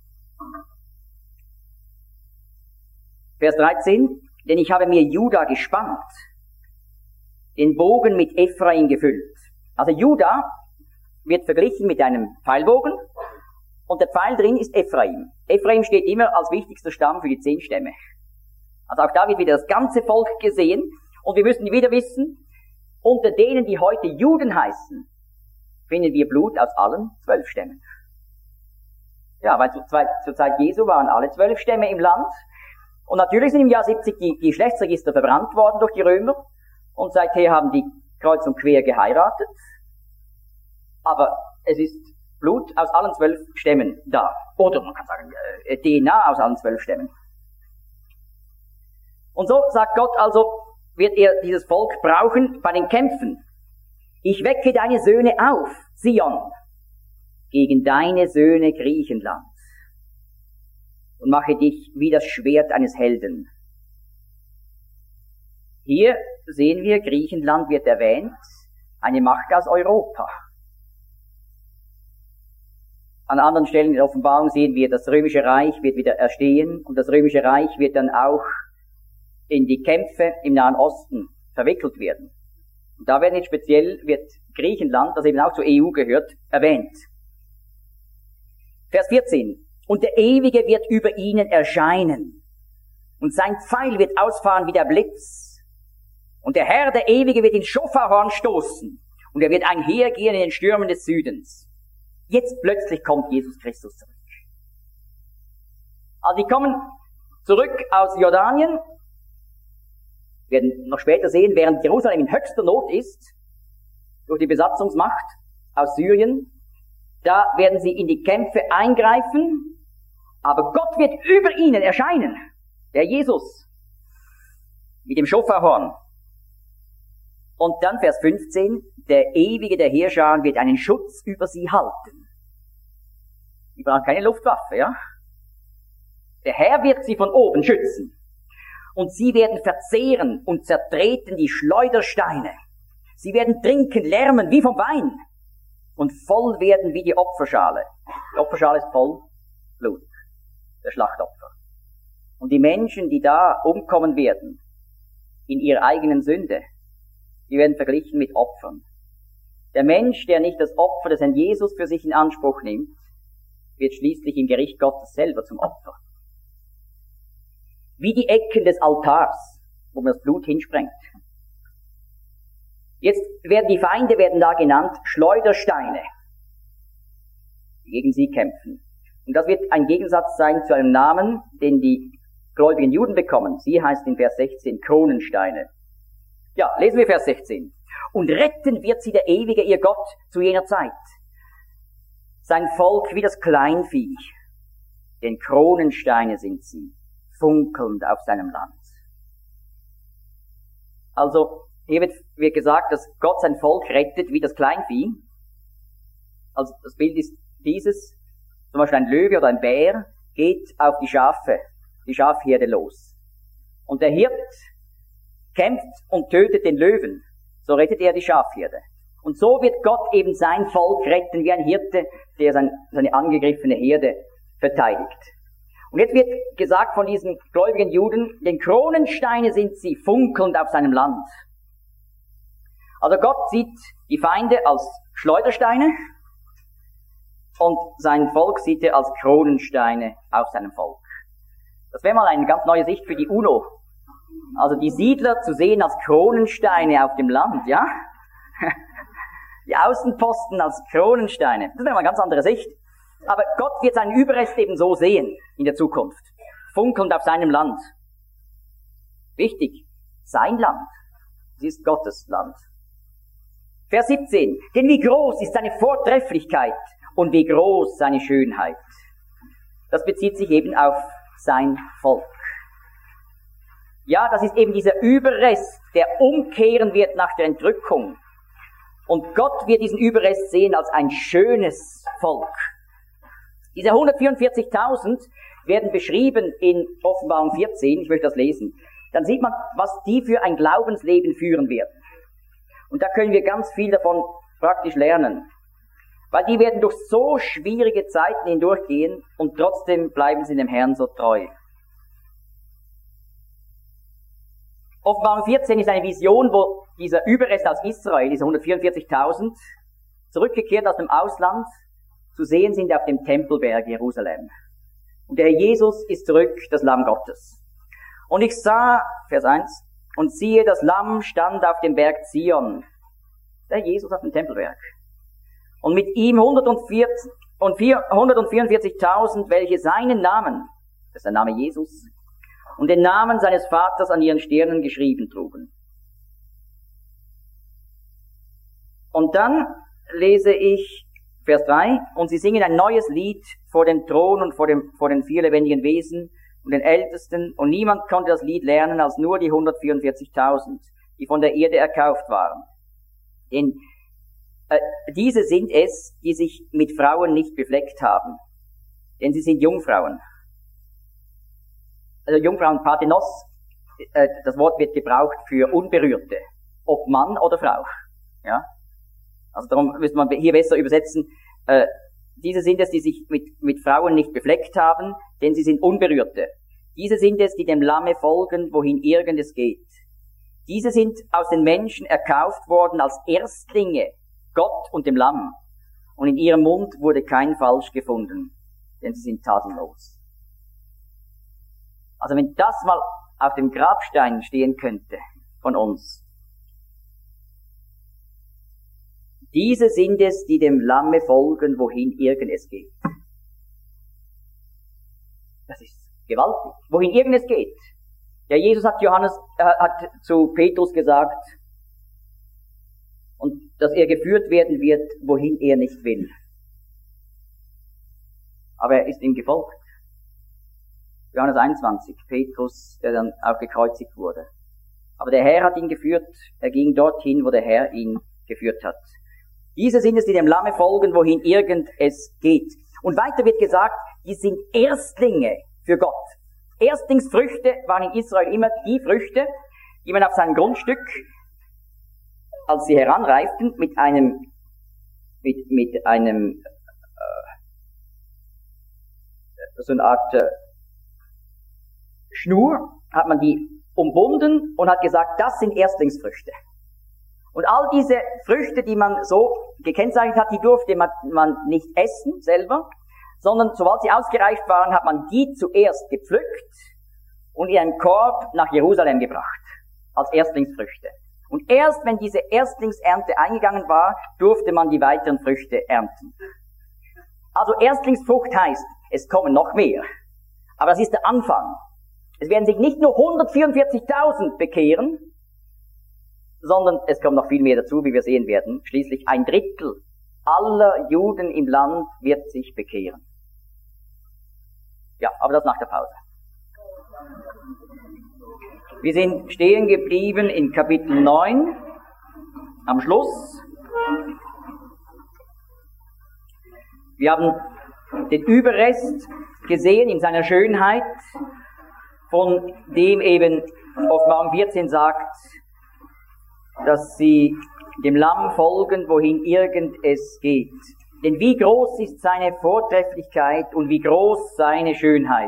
Vers 13, denn ich habe mir Juda gespannt, den Bogen mit Ephraim gefüllt. Also Juda wird verglichen mit einem Pfeilbogen und der Pfeil drin ist Ephraim. Ephraim steht immer als wichtigster Stamm für die 10 Stämme. Also auch da wird wieder das ganze Volk gesehen und wir müssen wieder wissen, unter denen, die heute Juden heißen, finden wir Blut aus allen 12 Stämmen. Ja, weil zur Zeit Jesu waren alle 12 Stämme im Land und natürlich sind im Jahr 70 die Geschlechtsregister verbrannt worden durch die Römer und seither haben die kreuz und quer geheiratet. Aber es ist Blut aus allen 12 Stämmen da. Oder man kann sagen, DNA aus allen 12 Stämmen. Und so sagt Gott also, wird er dieses Volk brauchen bei den Kämpfen. Ich wecke deine Söhne auf, Zion, gegen deine Söhne Griechenland und mache dich wie das Schwert eines Helden. Hier sehen wir, Griechenland wird erwähnt, eine Macht aus Europa. An anderen Stellen in der Offenbarung sehen wir, das Römische Reich wird wieder erstehen und das Römische Reich wird dann auch in die Kämpfe im Nahen Osten verwickelt werden. Und da wird Griechenland, das eben auch zur EU gehört, erwähnt. Vers 14. Und der Ewige wird über ihnen erscheinen und sein Pfeil wird ausfahren wie der Blitz. Und der Herr, der Ewige, wird ins Schofarhorn stoßen und er wird einhergehen in den Stürmen des Südens. Jetzt plötzlich kommt Jesus Christus zurück. Also die kommen zurück aus Jordanien, wir werden noch später sehen, während Jerusalem in höchster Not ist, durch die Besatzungsmacht aus Syrien, da werden sie in die Kämpfe eingreifen, aber Gott wird über ihnen erscheinen, der Jesus, mit dem Schofarhorn. Und dann Vers 15, der Ewige der Heerscharen wird einen Schutz über sie halten. Die brauchen keine Luftwaffe, ja? Der Herr wird sie von oben schützen. Und sie werden verzehren und zertreten die Schleudersteine. Sie werden trinken, lärmen wie vom Wein und voll werden wie die Opferschale. Die Opferschale ist voll Blut, der Schlachtopfer. Und die Menschen, die da umkommen werden, in ihrer eigenen Sünde, die werden verglichen mit Opfern. Der Mensch, der nicht das Opfer des Herrn Jesus für sich in Anspruch nimmt, wird schließlich im Gericht Gottes selber zum Opfer. Wie die Ecken des Altars, wo man das Blut hinsprengt. Jetzt werden die Feinde da genannt Schleudersteine, die gegen sie kämpfen. Und das wird ein Gegensatz sein zu einem Namen, den die gläubigen Juden bekommen. Sie heißt in Vers 16 Kronensteine. Ja, lesen wir Vers 16. Und retten wird sie der Ewige, ihr Gott, zu jener Zeit. Sein Volk wie das Kleinvieh, denn Kronensteine sind sie, funkelnd auf seinem Land. Also, hier wird gesagt, dass Gott sein Volk rettet wie das Kleinvieh. Also, das Bild ist dieses, zum Beispiel ein Löwe oder ein Bär geht auf die Schafherde los. Und der Hirt kämpft und tötet den Löwen. So rettet er die Schafherde. Und so wird Gott eben sein Volk retten wie ein Hirte, der seine angegriffene Herde verteidigt. Und jetzt wird gesagt von diesen gläubigen Juden, denn Kronensteine sind sie, funkelnd auf seinem Land. Also Gott sieht die Feinde als Schleudersteine und sein Volk sieht er als Kronensteine auf seinem Volk. Das wäre mal eine ganz neue Sicht für die UNO. Also die Siedler zu sehen als Kronensteine auf dem Land, ja? Die Außenposten als Kronensteine. Das wäre mal eine ganz andere Sicht. Aber Gott wird seinen Überrest eben so sehen in der Zukunft. Funkelnd auf seinem Land. Wichtig, sein Land. Es ist Gottes Land. Vers 17. Denn wie groß ist seine Vortrefflichkeit und wie groß seine Schönheit. Das bezieht sich eben auf sein Volk. Ja, das ist eben dieser Überrest, der umkehren wird nach der Entrückung. Und Gott wird diesen Überrest sehen als ein schönes Volk. Diese 144.000 werden beschrieben in Offenbarung 14, ich möchte das lesen. Dann sieht man, was die für ein Glaubensleben führen werden. Und da können wir ganz viel davon praktisch lernen. Weil die werden durch so schwierige Zeiten hindurchgehen und trotzdem bleiben sie dem Herrn so treu. Offenbarung 14 ist eine Vision, wo dieser Überrest aus Israel, diese 144.000, zurückgekehrt aus dem Ausland, zu sehen sind auf dem Tempelberg Jerusalem. Und der Herr Jesus ist zurück, das Lamm Gottes. Und ich sah, Vers 1, und siehe, das Lamm stand auf dem Berg Zion. Der Jesus auf dem Tempelberg. Und mit ihm 144.000, welche seinen Namen, das ist der Name Jesus, und den Namen seines Vaters an ihren Stirnen geschrieben trugen. Und dann lese ich Vers 3, und sie singen ein neues Lied vor dem Thron und vor den vier lebendigen Wesen und den Ältesten, und niemand konnte das Lied lernen als nur die 144.000, die von der Erde erkauft waren. Denn diese sind es, die sich mit Frauen nicht befleckt haben, denn sie sind Jungfrauen. Also Jungfrauen, Parthenos, das Wort wird gebraucht für Unberührte, ob Mann oder Frau. Ja? Also darum müsste man hier besser übersetzen, diese sind es, die sich mit Frauen nicht befleckt haben, denn sie sind Unberührte. Diese sind es, die dem Lamme folgen, wohin irgend es geht. Diese sind aus den Menschen erkauft worden als Erstlinge, Gott und dem Lamm. Und in ihrem Mund wurde kein Falsch gefunden, denn sie sind tadellos. Also wenn das mal auf dem Grabstein stehen könnte von uns. Diese sind es, die dem Lamme folgen, wohin irgend es geht. Das ist gewaltig. Wohin irgend es geht. Ja, Jesus hat hat zu Petrus gesagt, und dass er geführt werden wird, wohin er nicht will. Aber er ist ihm gefolgt. Johannes 21, Petrus, der dann auch gekreuzigt wurde. Aber der Herr hat ihn geführt, er ging dorthin, wo der Herr ihn geführt hat. Diese sind es, die dem Lamme folgen, wohin irgend es geht. Und weiter wird gesagt, die sind Erstlinge für Gott. Erstlingsfrüchte waren in Israel immer die Früchte, die man auf seinem Grundstück, als sie heranreiften, mit einer Art Schnur, hat man die umbunden und hat gesagt, das sind Erstlingsfrüchte. Und all diese Früchte, die man so gekennzeichnet hat, die durfte man nicht essen selber, sondern sobald sie ausgereift waren, hat man die zuerst gepflückt und in einen Korb nach Jerusalem gebracht, als Erstlingsfrüchte. Und erst wenn diese Erstlingsernte eingegangen war, durfte man die weiteren Früchte ernten. Also Erstlingsfrucht heißt, es kommen noch mehr. Aber das ist der Anfang. Es werden sich nicht nur 144.000 bekehren, sondern es kommt noch viel mehr dazu, wie wir sehen werden. Schließlich 1/3 aller Juden im Land wird sich bekehren. Ja, aber das nach der Pause. Wir sind stehen geblieben in Kapitel 9, am Schluss. Wir haben den Überrest gesehen in seiner Schönheit, von dem eben Offenbarung 14 sagt, dass sie dem Lamm folgen, wohin irgend es geht. Denn wie groß ist seine Vortrefflichkeit und wie groß seine Schönheit.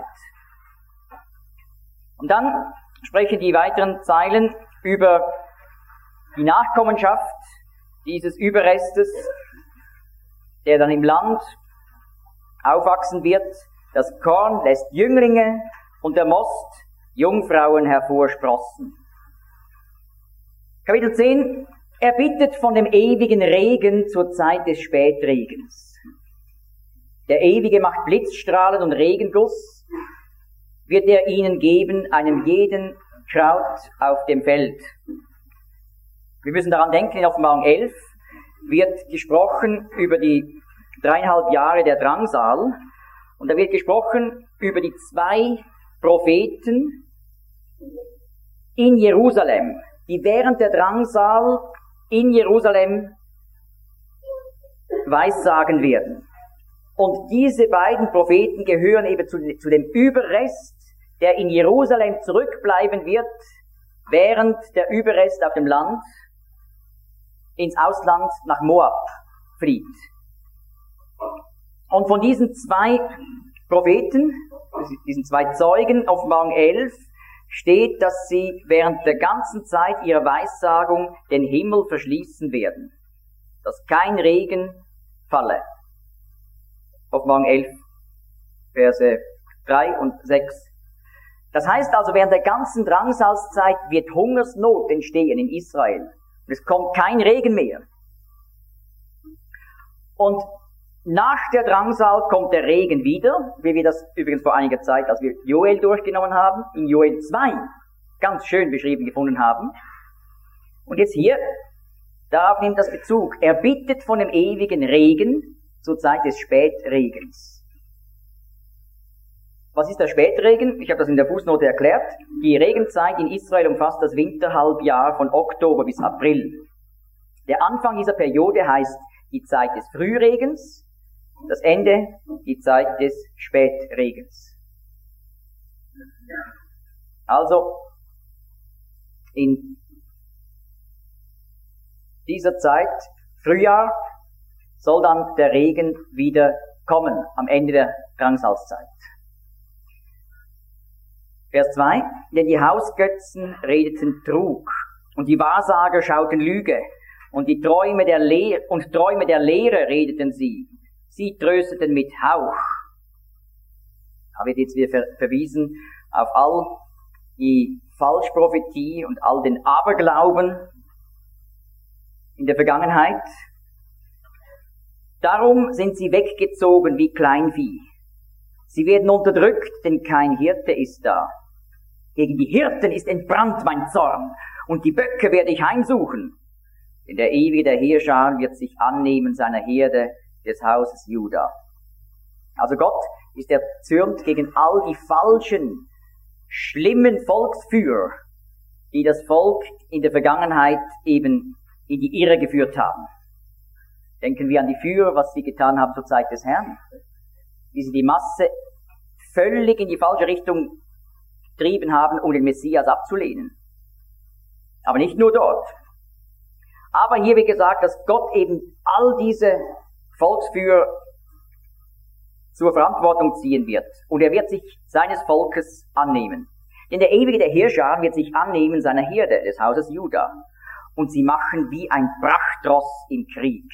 Und dann sprechen die weiteren Zeilen über die Nachkommenschaft dieses Überrestes, der dann im Land aufwachsen wird. Das Korn lässt Jünglinge und der Most Jungfrauen hervorsprossen. Kapitel 10, er bittet von dem ewigen Regen zur Zeit des Spätregens. Der Ewige macht Blitzstrahlen und Regenguss, wird er ihnen geben, einem jeden Kraut auf dem Feld. Wir müssen daran denken, in Offenbarung 11 wird gesprochen über die 3,5 Jahre der Drangsal, und da wird gesprochen über die 2 Propheten in Jerusalem, die während der Drangsal in Jerusalem weissagen werden. Und diese beiden Propheten gehören eben zu dem Überrest, der in Jerusalem zurückbleiben wird, während der Überrest auf dem Land ins Ausland nach Moab flieht. Und von diesen zwei Propheten, diesen zwei Zeugen, Offenbarung 11, steht, dass sie während der ganzen Zeit ihrer Weissagung den Himmel verschließen werden, dass kein Regen falle. Offenbarung 11, Verse 3 und 6. Das heißt also, während der ganzen Drangsalzzeit wird Hungersnot entstehen in Israel. Und es kommt kein Regen mehr. Und nach der Drangsal kommt der Regen wieder, wie wir das übrigens vor einiger Zeit, als wir Joel durchgenommen haben, in Joel 2 ganz schön beschrieben gefunden haben. Und jetzt hier, darauf nimmt das Bezug. Er bittet von dem ewigen Regen zur Zeit des Spätregens. Was ist der Spätregen? Ich habe das in der Fußnote erklärt. Die Regenzeit in Israel umfasst das Winterhalbjahr von Oktober bis April. Der Anfang dieser Periode heißt die Zeit des Frühregens, das Ende die Zeit des Spätregens. Also in dieser Zeit, Frühjahr, soll dann der Regen wieder kommen am Ende der Drangsalzzeit. Vers 2, denn die Hausgötzen redeten Trug und die Wahrsager schauten Lüge und die Träume der Lehre redeten sie. Sie trösteten mit Hauch. Da wird jetzt wieder verwiesen auf all die Falschprophetie und all den Aberglauben in der Vergangenheit. Darum sind sie weggezogen wie Kleinvieh. Sie werden unterdrückt, denn kein Hirte ist da. Gegen die Hirten ist entbrannt mein Zorn, und die Böcke werde ich heimsuchen. Denn der ewige der Heerscharen wird sich annehmen seiner Herde des Hauses Juda. Also Gott ist erzürnt gegen all die falschen, schlimmen Volksführer, die das Volk in der Vergangenheit eben in die Irre geführt haben. Denken wir an die Führer, was sie getan haben zur Zeit des Herrn. Wie sie die Masse völlig in die falsche Richtung getrieben haben, um den Messias abzulehnen. Aber nicht nur dort. Aber hier wird gesagt, dass Gott eben all diese Volksführer zur Verantwortung ziehen wird. Und er wird sich seines Volkes annehmen. Denn der ewige der Heerscharen wird sich annehmen seiner Herde, des Hauses Juda. Und sie machen wie ein Prachtross im Krieg.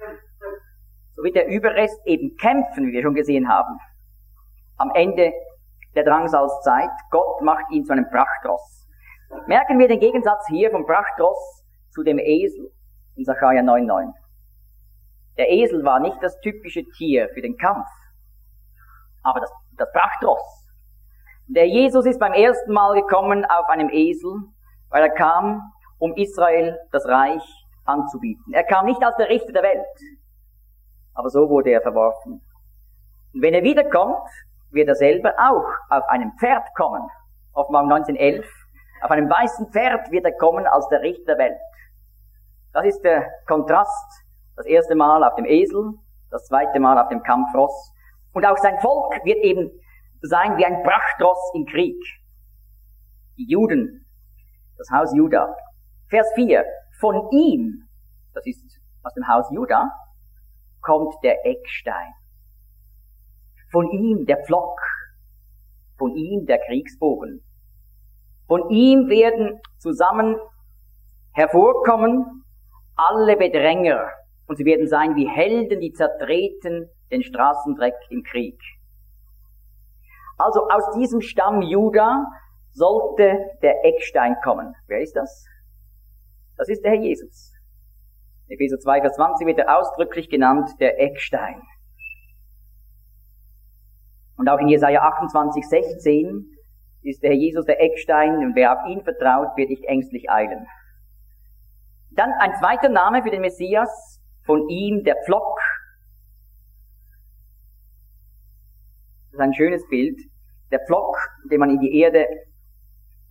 So wird der Überrest eben kämpfen, wie wir schon gesehen haben. Am Ende der Drangsalzzeit, Gott macht ihn zu einem Prachtross. Merken wir den Gegensatz hier vom Prachtross zu dem Esel in Sacharja 9,9. Der Esel war nicht das typische Tier für den Kampf, aber das Prachtross. Der Jesus ist beim ersten Mal gekommen auf einem Esel, weil er kam, um Israel das Reich anzubieten. Er kam nicht als der Richter der Welt, aber so wurde er verworfen. Und wenn er wiederkommt, wird er selber auch auf einem Pferd kommen. Offenbarung 19,11. Auf einem weißen Pferd wird er kommen als der Richter der Welt. Das ist der Kontrast. Das erste Mal auf dem Esel, das zweite Mal auf dem Kampfross. Und auch sein Volk wird eben sein wie ein Prachtross im Krieg. Die Juden, das Haus Juda. Vers 4. Von ihm, das ist aus dem Haus Juda, kommt der Eckstein. Von ihm der Pflock. Von ihm der Kriegsbogen. Von ihm werden zusammen hervorkommen alle Bedränger. Und sie werden sein wie Helden, die zertreten den Straßendreck im Krieg. Also aus diesem Stamm Juda sollte der Eckstein kommen. Wer ist das? Das ist der Herr Jesus. In Epheser 2, Vers 20 wird er ausdrücklich genannt, der Eckstein. Und auch in Jesaja 28, 16 ist der Herr Jesus der Eckstein, und wer auf ihn vertraut, wird nicht ängstlich eilen. Dann ein zweiter Name für den Messias, von ihm der Pflock. Das ist ein schönes Bild. Der Pflock, den man in die Erde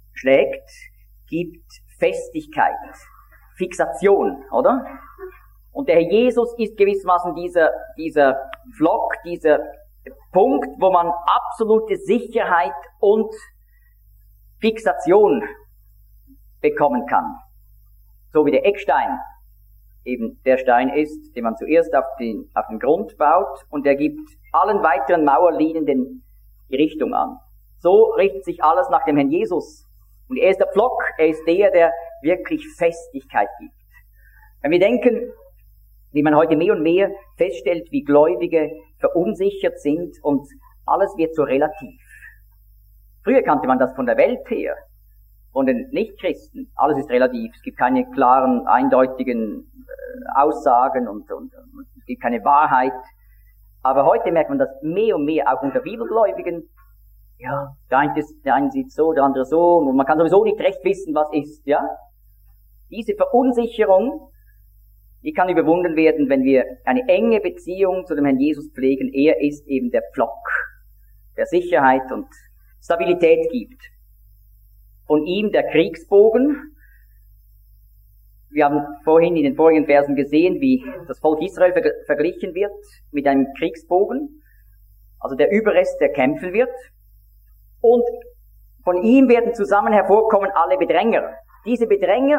schlägt, gibt Festigkeit, Fixation, oder? Und der Herr Jesus ist gewissermaßen dieser Flock, dieser Punkt, wo man absolute Sicherheit und Fixation bekommen kann. So wie der Eckstein eben der Stein ist, den man zuerst auf den Grund baut, und der gibt allen weiteren Mauerlinien die Richtung an. So richtet sich alles nach dem Herrn Jesus. Und er ist der Pflock, er ist der wirklich Festigkeit gibt. Wenn wir denken, wie man heute mehr und mehr feststellt, wie Gläubige verunsichert sind und alles wird so relativ. Früher kannte man das von der Welt her, von den Nichtchristen. Alles ist relativ. Es gibt keine klaren, eindeutigen Aussagen und es gibt keine Wahrheit. Aber heute merkt man das mehr und mehr auch unter Bibelgläubigen. Ja, der eine sieht so, der andere so, und man kann sowieso nicht recht wissen, was ist, ja. Diese Verunsicherung, die kann überwunden werden, wenn wir eine enge Beziehung zu dem Herrn Jesus pflegen. Er ist eben der Pflock, der Sicherheit und Stabilität gibt. Von ihm der Kriegsbogen. Wir haben vorhin in den vorigen Versen gesehen, wie das Volk Israel verglichen wird mit einem Kriegsbogen. Also der Überrest, der kämpfen wird. Und von ihm werden zusammen hervorkommen alle Bedränger. Diese Bedränger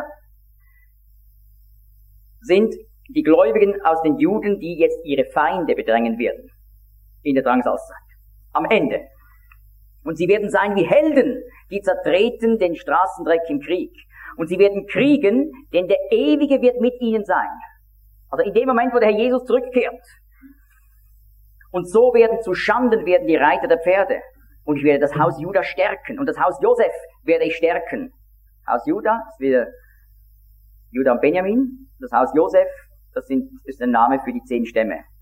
sind die Gläubigen aus den Juden, die jetzt ihre Feinde bedrängen werden in der Drangsalzzeit. Am Ende. Und sie werden sein wie Helden, die zertreten den Straßendreck im Krieg. Und sie werden kriegen, denn der Ewige wird mit ihnen sein. Also in dem Moment, wo der Herr Jesus zurückkehrt. Und so werden zu Schanden werden die Reiter der Pferde. Und ich werde das Haus Juda stärken. Und das Haus Josef werde ich stärken. Haus Juda, das ist wieder Juda und Benjamin. Das Haus Josef, ist der Name für die 10 Stämme.